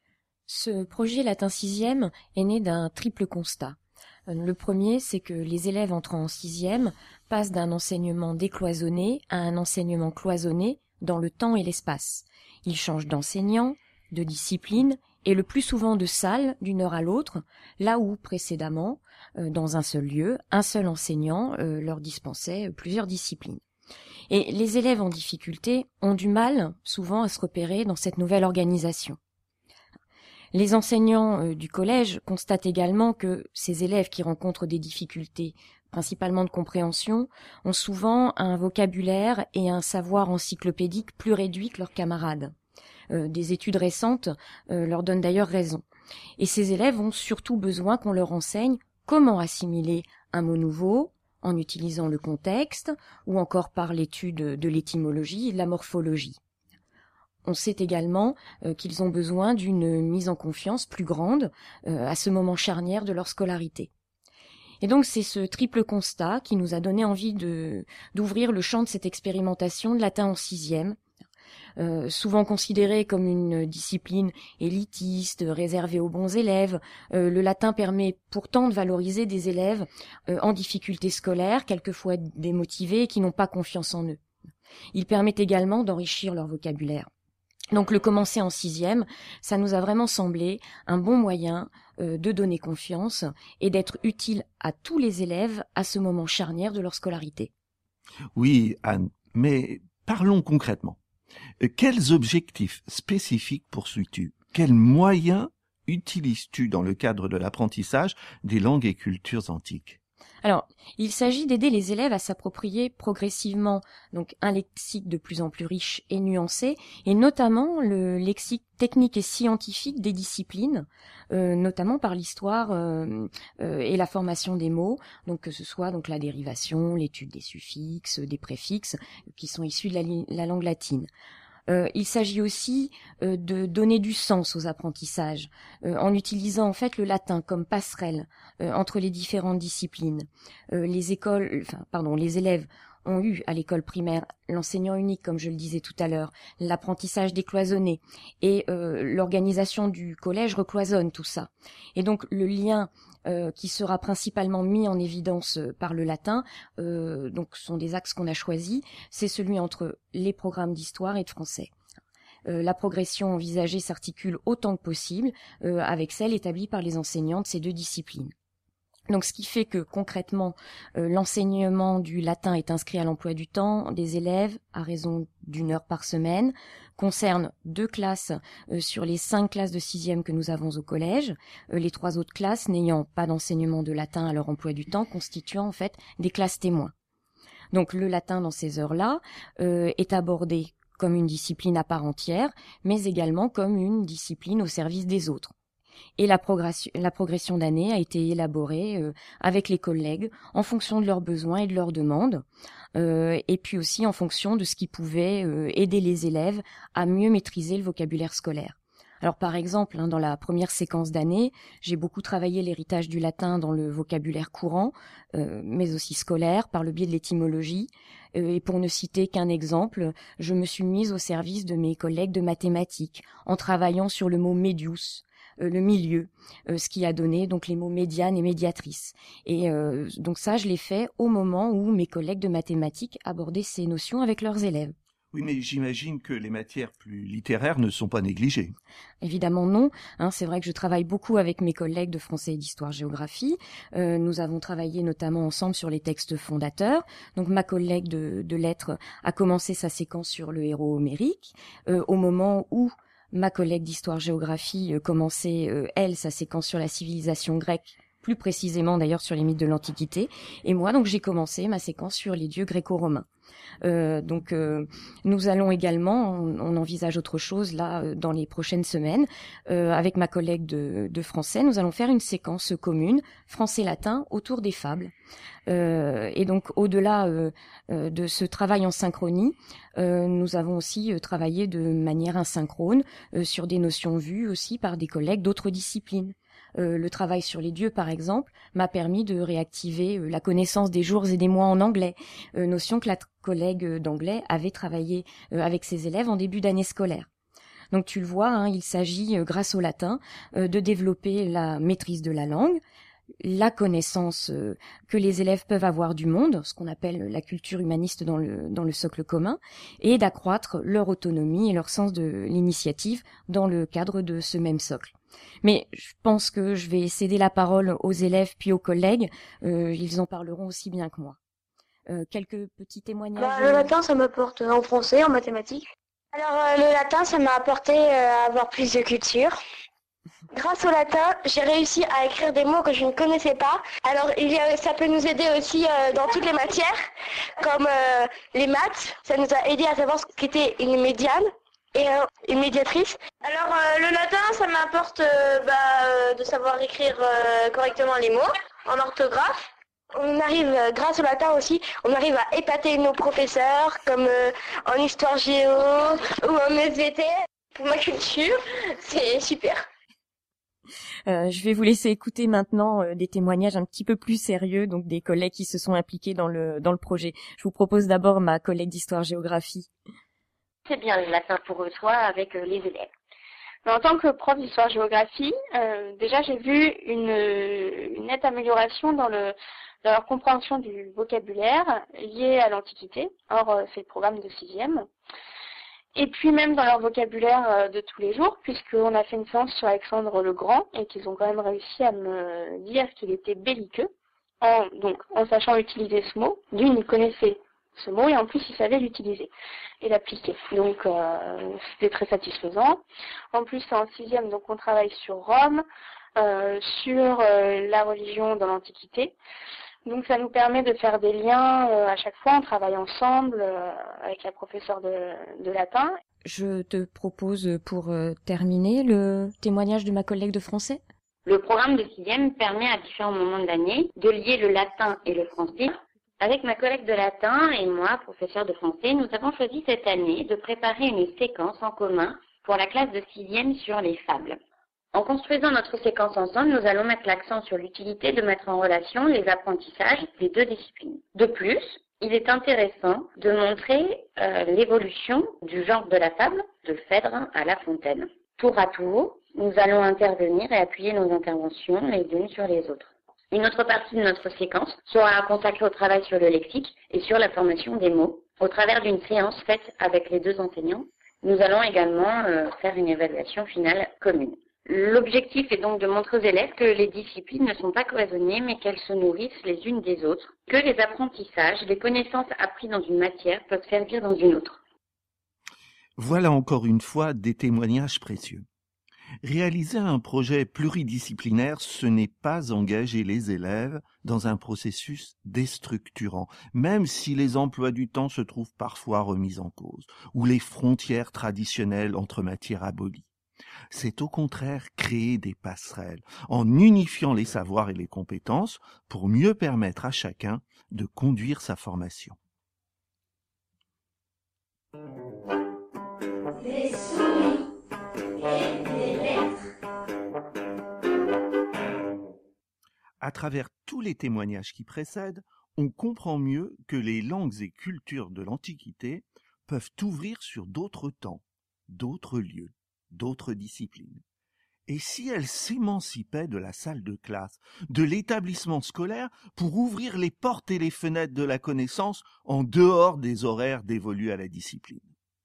S7: Ce projet latin 6e est né d'un triple constat. Le premier, c'est que les élèves entrant en 6e passent d'un enseignement décloisonné à un enseignement cloisonné dans le temps et l'espace. Ils changent d'enseignant, de discipline et le plus souvent de salle d'une heure à l'autre, là où précédemment, dans un seul lieu, un seul enseignant leur dispensait plusieurs disciplines. Et les élèves en difficulté ont du mal souvent à se repérer dans cette nouvelle organisation. Les enseignants du collège constatent également que ces élèves qui rencontrent des difficultés, principalement de compréhension, ont souvent un vocabulaire et un savoir encyclopédique plus réduits que leurs camarades. Des études récentes leur donnent d'ailleurs raison. Et ces élèves ont surtout besoin qu'on leur enseigne comment assimiler un mot nouveau, en utilisant le contexte, ou encore par l'étude de l'étymologie et de la morphologie. On sait également qu'ils ont besoin d'une mise en confiance plus grande à ce moment charnière de leur scolarité. Et donc c'est ce triple constat qui nous a donné envie d'ouvrir le champ de cette expérimentation de latin en 6e, souvent considéré comme une discipline élitiste, réservée aux bons élèves. Le latin permet pourtant de valoriser des élèves en difficulté scolaire, quelquefois démotivés et qui n'ont pas confiance en eux. Il permet également d'enrichir leur vocabulaire. Donc le commencer en 6e, ça nous a vraiment semblé un bon moyen de donner confiance et d'être utile à tous les élèves à ce moment charnière de leur scolarité.
S1: Oui, Anne, mais parlons concrètement. Quels objectifs spécifiques poursuis-tu ? Quels moyens utilises-tu dans le cadre de l'apprentissage des langues et cultures antiques ?
S7: Alors, il s'agit d'aider les élèves à s'approprier progressivement donc un lexique de plus en plus riche et nuancé, et notamment le lexique technique et scientifique des disciplines, notamment par l'histoire et la formation des mots, donc que ce soit donc la dérivation, l'étude des suffixes, des préfixes, qui sont issus de la langue latine. Il s'agit aussi de donner du sens aux apprentissages, en utilisant en fait le latin comme passerelle entre les différentes disciplines. Les élèves ont eu à l'école primaire l'enseignant unique, comme je le disais tout à l'heure, l'apprentissage décloisonné, et l'organisation du collège recloisonne tout ça. Et donc le lien qui sera principalement mis en évidence par le latin, donc ce sont des axes qu'on a choisis, c'est celui entre les programmes d'histoire et de français. La progression envisagée s'articule autant que possible avec celle établie par les enseignants de ces deux disciplines. Donc, ce qui fait que concrètement, l'enseignement du latin est inscrit à l'emploi du temps des élèves à raison d'1 heure par semaine, concerne 2 classes sur les 5 classes de 6e que nous avons au collège, les 3 autres classes n'ayant pas d'enseignement de latin à leur emploi du temps, constituant en fait des classes témoins. Donc, le latin dans ces heures-là est abordé comme une discipline à part entière, mais également comme une discipline au service des autres. Et la progression d'année a été élaborée avec les collègues en fonction de leurs besoins et de leurs demandes, et puis aussi en fonction de ce qui pouvait aider les élèves à mieux maîtriser le vocabulaire scolaire. Alors par exemple, dans la première séquence d'année, j'ai beaucoup travaillé l'héritage du latin dans le vocabulaire courant, mais aussi scolaire, par le biais de l'étymologie. Et pour ne citer qu'un exemple, je me suis mise au service de mes collègues de mathématiques, en travaillant sur le mot medius, le milieu, ce qui a donné donc les mots médiane et médiatrice. Et donc ça, je l'ai fait au moment où mes collègues de mathématiques abordaient ces notions avec leurs élèves.
S1: Oui, mais j'imagine que les matières plus littéraires ne sont pas négligées.
S7: Évidemment non. C'est vrai que je travaille beaucoup avec mes collègues de français et d'histoire-géographie. Nous avons travaillé notamment ensemble sur les textes fondateurs. Donc ma collègue de lettres a commencé sa séquence sur le héros homérique, au moment où ma collègue d'histoire-géographie commençait, elle, sa séquence sur la civilisation grecque, plus précisément d'ailleurs sur les mythes de l'Antiquité. Et moi, donc, j'ai commencé ma séquence sur les dieux gréco-romains. Nous allons également, on envisage autre chose là dans les prochaines semaines, avec ma collègue de français, nous allons faire une séquence commune français-latin autour des fables. Et donc au-delà de ce travail en synchronie, nous avons aussi travaillé de manière asynchrone sur des notions vues aussi par des collègues d'autres disciplines. Le travail sur les dieux, par exemple, m'a permis de réactiver la connaissance des jours et des mois en anglais, notion que la collègue d'anglais avait travaillé avec ses élèves en début d'année scolaire. Donc tu le vois, il s'agit, grâce au latin, de développer la maîtrise de la langue, la connaissance que les élèves peuvent avoir du monde, ce qu'on appelle la culture humaniste dans le socle commun, et d'accroître leur autonomie et leur sens de l'initiative dans le cadre de ce même socle. Mais je pense que je vais céder la parole aux élèves puis aux collègues, ils en parleront aussi bien que moi. Quelques petits témoignages.
S15: Le latin, ça m'apporte en français, en mathématiques. Alors le latin, ça m'a apporté à avoir plus de culture. Grâce au latin, j'ai réussi à écrire des mots que je ne connaissais pas. Alors ça peut nous aider aussi dans toutes les matières, comme les maths. Ça nous a aidé à savoir ce qu'était une médiane et une médiatrice. Alors le latin, ça m'apporte de savoir écrire correctement les mots en orthographe. On arrive, grâce au latin aussi, on arrive à épater nos professeurs, comme en histoire géo ou en SVT. Pour ma culture, c'est super.
S7: Je vais vous laisser écouter maintenant des témoignages un petit peu plus sérieux, donc des collègues qui se sont impliqués dans le projet. Je vous propose d'abord ma collègue d'histoire-géographie.
S16: C'est bien le latin pour soi avec les élèves. Mais en tant que prof d'histoire-géographie, déjà j'ai vu une nette amélioration dans leur compréhension du vocabulaire lié à l'Antiquité. Or, c'est le programme de 6e. Et puis même dans leur vocabulaire de tous les jours, puisqu'on a fait une séance sur Alexandre le Grand et qu'ils ont quand même réussi à me dire qu'il était belliqueux, en sachant utiliser ce mot. D'une, il connaissait ce mot et en plus il savait l'utiliser et l'appliquer. Donc c'était très satisfaisant. En plus c'est en 6e, donc on travaille sur Rome, sur la religion dans l'Antiquité. Donc ça nous permet de faire des liens à chaque fois, on travaille ensemble avec la professeure de latin.
S7: Je te propose pour terminer le témoignage de ma collègue de français.
S16: Le programme de 6e permet à différents moments de l'année de lier le latin et le français
S17: Avec ma collègue de latin et moi, professeur de français, nous avons choisi cette année de préparer une séquence en commun pour la classe de 6e sur les fables. En construisant notre séquence ensemble, nous allons mettre l'accent sur l'utilité de mettre en relation les apprentissages des deux disciplines. De plus, il est intéressant de montrer l'évolution du genre de la fable, de Phèdre à La Fontaine. Tour à tour, nous allons intervenir et appuyer nos interventions les unes sur les autres. Une autre partie de notre séquence sera consacrée au travail sur le lexique et sur la formation des mots. Au travers d'une séance faite avec les deux enseignants, nous allons également faire une évaluation finale commune. L'objectif est donc de montrer aux élèves que les disciplines ne sont pas cloisonnées, mais qu'elles se nourrissent les unes des autres, que les apprentissages, les connaissances apprises dans une matière peuvent servir dans une autre.
S1: Voilà encore une fois des témoignages précieux. Réaliser un projet pluridisciplinaire, ce n'est pas engager les élèves dans un processus déstructurant, même si les emplois du temps se trouvent parfois remis en cause, ou les frontières traditionnelles entre matières abolies. C'est au contraire créer des passerelles, en unifiant les savoirs et les compétences pour mieux permettre à chacun de conduire sa formation.
S2: Des souris et des lettres.
S1: À travers tous les témoignages qui précèdent, on comprend mieux que les langues et cultures de l'Antiquité peuvent ouvrir sur d'autres temps, d'autres lieux, d'autres disciplines. Et si elles s'émancipaient de la salle de classe, de l'établissement scolaire, pour ouvrir les portes et les fenêtres de la connaissance en dehors des horaires dévolus à la discipline?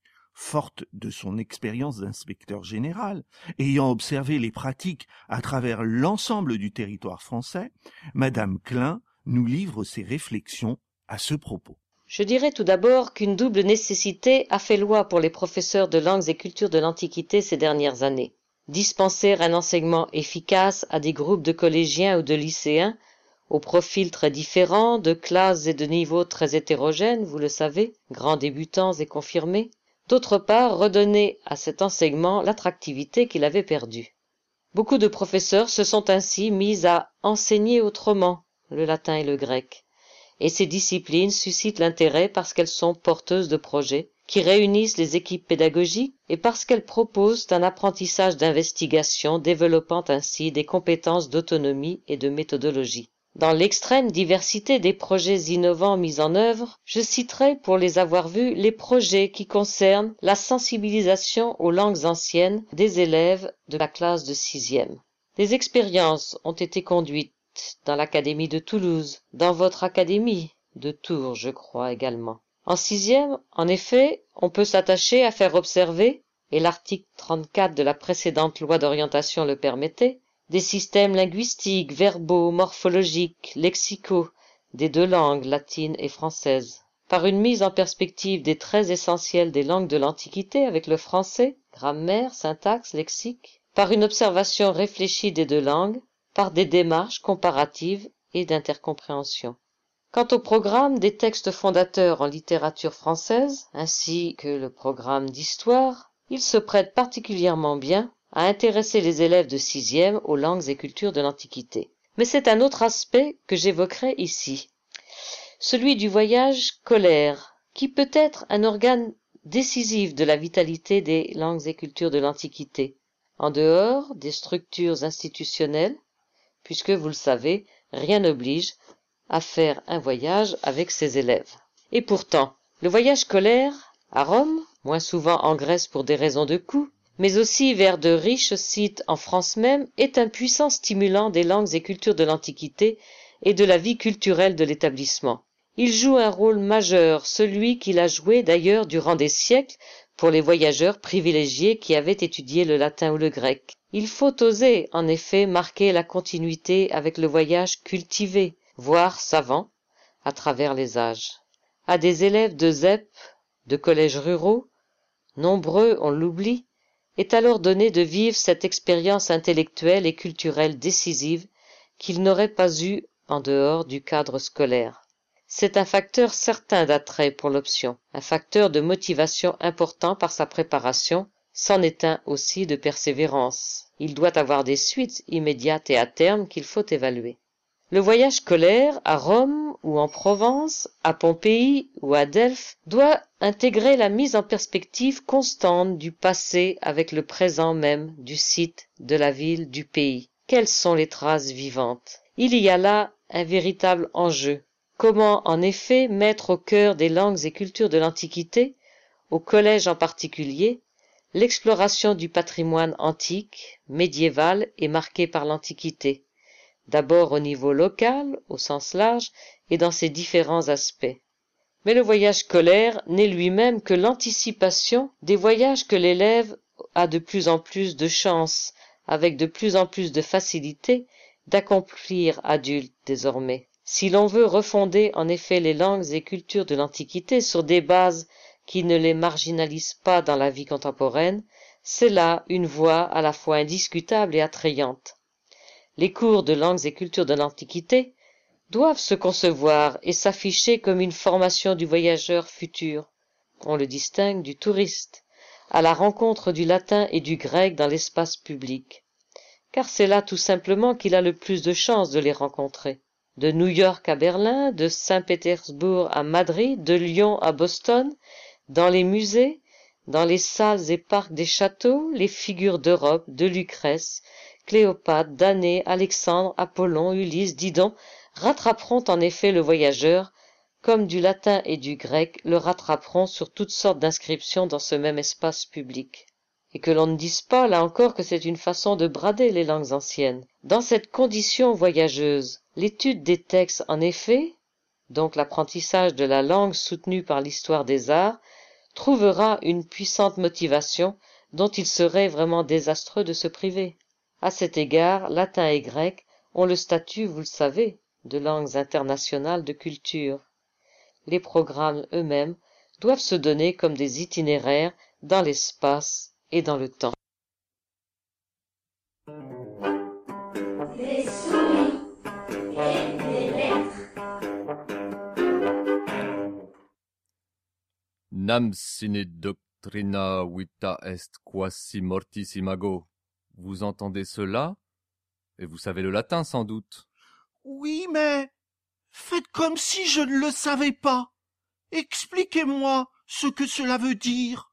S1: Forte de son expérience d'inspecteur général, ayant observé les pratiques à travers l'ensemble du territoire français, Madame Klein nous livre ses réflexions à ce propos.
S5: Je dirais tout d'abord qu'une double nécessité a fait loi pour les professeurs de langues et cultures de l'Antiquité ces dernières années. Dispenser un enseignement efficace à des groupes de collégiens ou de lycéens, aux profils très différents, de classes et de niveaux très hétérogènes, vous le savez, grands débutants et confirmés. D'autre part, redonner à cet enseignement l'attractivité qu'il avait perdue. Beaucoup de professeurs se sont ainsi mis à enseigner autrement le latin et le grec. Et ces disciplines suscitent l'intérêt parce qu'elles sont porteuses de projets qui réunissent les équipes pédagogiques et parce qu'elles proposent un apprentissage d'investigation développant ainsi des compétences d'autonomie et de méthodologie. Dans l'extrême diversité des projets innovants mis en œuvre, je citerai, pour les avoir vus, les projets qui concernent la sensibilisation aux langues anciennes des élèves de la classe de 6e. Des expériences ont été conduites dans l'académie de Toulouse, dans votre académie de Tours, je crois également. En 6e, en effet, on peut s'attacher à faire observer, et l'article 34 de la précédente loi d'orientation le permettait, des systèmes linguistiques, verbaux, morphologiques, lexicaux, des deux langues, latine et française. Par une mise en perspective des traits essentiels des langues de l'Antiquité avec le français, grammaire, syntaxe, lexique, par une observation réfléchie des deux langues, par des démarches comparatives et d'intercompréhension. Quant au programme des textes fondateurs en littérature française, ainsi que le programme d'histoire, il se prête particulièrement bien à intéresser les élèves de 6e aux langues et cultures de l'Antiquité. Mais c'est un autre aspect que j'évoquerai ici, celui du voyage scolaire, qui peut être un organe décisif de la vitalité des langues et cultures de l'Antiquité, en dehors des structures institutionnelles, puisque, vous le savez, rien n'oblige à faire un voyage avec ses élèves. Et pourtant, le voyage scolaire, à Rome, moins souvent en Grèce pour des raisons de coût, mais aussi vers de riches sites en France même, est un puissant stimulant des langues et cultures de l'Antiquité et de la vie culturelle de l'établissement. Il joue un rôle majeur, celui qu'il a joué d'ailleurs durant des siècles pour les voyageurs privilégiés qui avaient étudié le latin ou le grec. Il faut oser, en effet, marquer la continuité avec le voyage cultivé, voire savant, à travers les âges. À des élèves de ZEP, de collèges ruraux, nombreux, on l'oublie, est alors donné de vivre cette expérience intellectuelle et culturelle décisive qu'ils n'auraient pas eue en dehors du cadre scolaire. C'est un facteur certain d'attrait pour l'option, un facteur de motivation important par sa préparation, c'en est un aussi de persévérance. Il doit avoir des suites immédiates et à terme qu'il faut évaluer. Le voyage scolaire à Rome ou en Provence, à Pompéi ou à Delphes doit intégrer la mise en perspective constante du passé avec le présent même du site, de la ville, du pays. Quelles sont les traces vivantes? Il y a là un véritable enjeu. Comment, en effet, mettre au cœur des langues et cultures de l'Antiquité, au collège en particulier, l'exploration du patrimoine antique, médiéval et marqué par l'Antiquité, d'abord au niveau local, au sens large, et dans ses différents aspects. Mais le voyage scolaire n'est lui-même que l'anticipation des voyages que l'élève a de plus en plus de chances, avec de plus en plus de facilité, d'accomplir adulte désormais. Si l'on veut refonder en effet les langues et cultures de l'Antiquité sur des bases qui ne les marginalisent pas dans la vie contemporaine, c'est là une voie à la fois indiscutable et attrayante. Les cours de langues et cultures de l'Antiquité doivent se concevoir et s'afficher comme une formation du voyageur futur. On le distingue du touriste, à la rencontre du latin et du grec dans l'espace public. Car c'est là tout simplement qu'il a le plus de chances de les rencontrer. De New York à Berlin, de Saint-Pétersbourg à Madrid, de Lyon à Boston, dans les musées, dans les salles et parcs des châteaux, les figures d'Europe, de Lucrèce, Cléopâtre, Danaé, Alexandre, Apollon, Ulysse, Didon rattraperont en effet le voyageur, comme du latin et du grec le rattraperont sur toutes sortes d'inscriptions dans ce même espace public. Et que l'on ne dise pas, là encore, que c'est une façon de brader les langues anciennes. Dans cette condition voyageuse, l'étude des textes, en effet, donc l'apprentissage de la langue soutenu par l'histoire des arts, trouvera une puissante motivation dont il serait vraiment désastreux de se priver. À cet égard, latin et grec ont le statut, vous le savez, de langues internationales de culture. Les programmes eux-mêmes doivent se donner comme des itinéraires dans l'espace et dans le temps.
S2: Des souris et des lettres.
S18: Nam sine doctrina vita est quasi mortis imago. Vous entendez cela? Et vous savez le latin sans doute.
S1: Oui, mais faites comme si je ne le savais pas. Expliquez-moi ce que cela veut dire.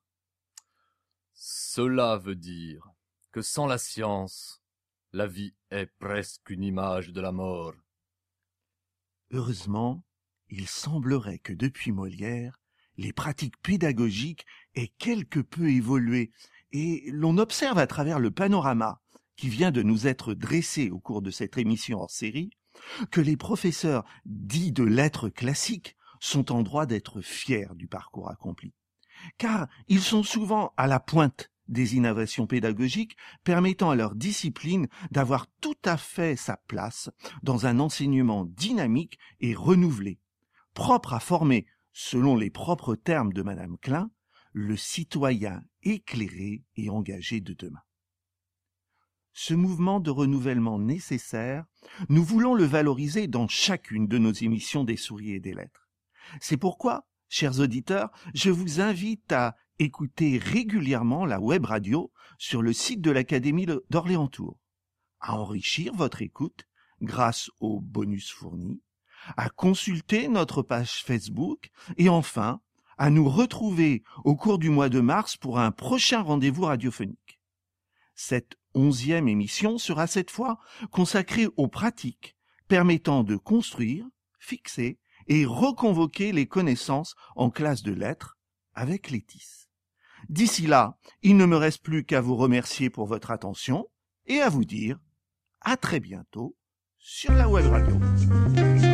S18: Cela veut dire que sans la science, la vie est presque une image de la mort.
S1: Heureusement, il semblerait que depuis Molière, les pratiques pédagogiques aient quelque peu évolué et l'on observe à travers le panorama qui vient de nous être dressé au cours de cette émission hors série que les professeurs dits de lettres classiques sont en droit d'être fiers du parcours accompli, car ils sont souvent à la pointe des innovations pédagogiques permettant à leur discipline d'avoir tout à fait sa place dans un enseignement dynamique et renouvelé, propre à former, selon les propres termes de Madame Klein, le citoyen éclairé et engagé de demain. Ce mouvement de renouvellement nécessaire, nous voulons le valoriser dans chacune de nos émissions des souris et des lettres. C'est pourquoi, chers auditeurs, je vous invite à écouter régulièrement la web radio sur le site de l'Académie d'Orléans-Tours, à enrichir votre écoute grâce aux bonus fournis, à consulter notre page Facebook et enfin à nous retrouver au cours du mois de mars pour un prochain rendez-vous radiophonique. Cette 11e émission sera cette fois consacrée aux pratiques permettant de construire, fixer et reconvoquer les connaissances en classe de lettres avec Létis. D'ici là, il ne me reste plus qu'à vous remercier pour votre attention et à vous dire à très bientôt sur la web radio.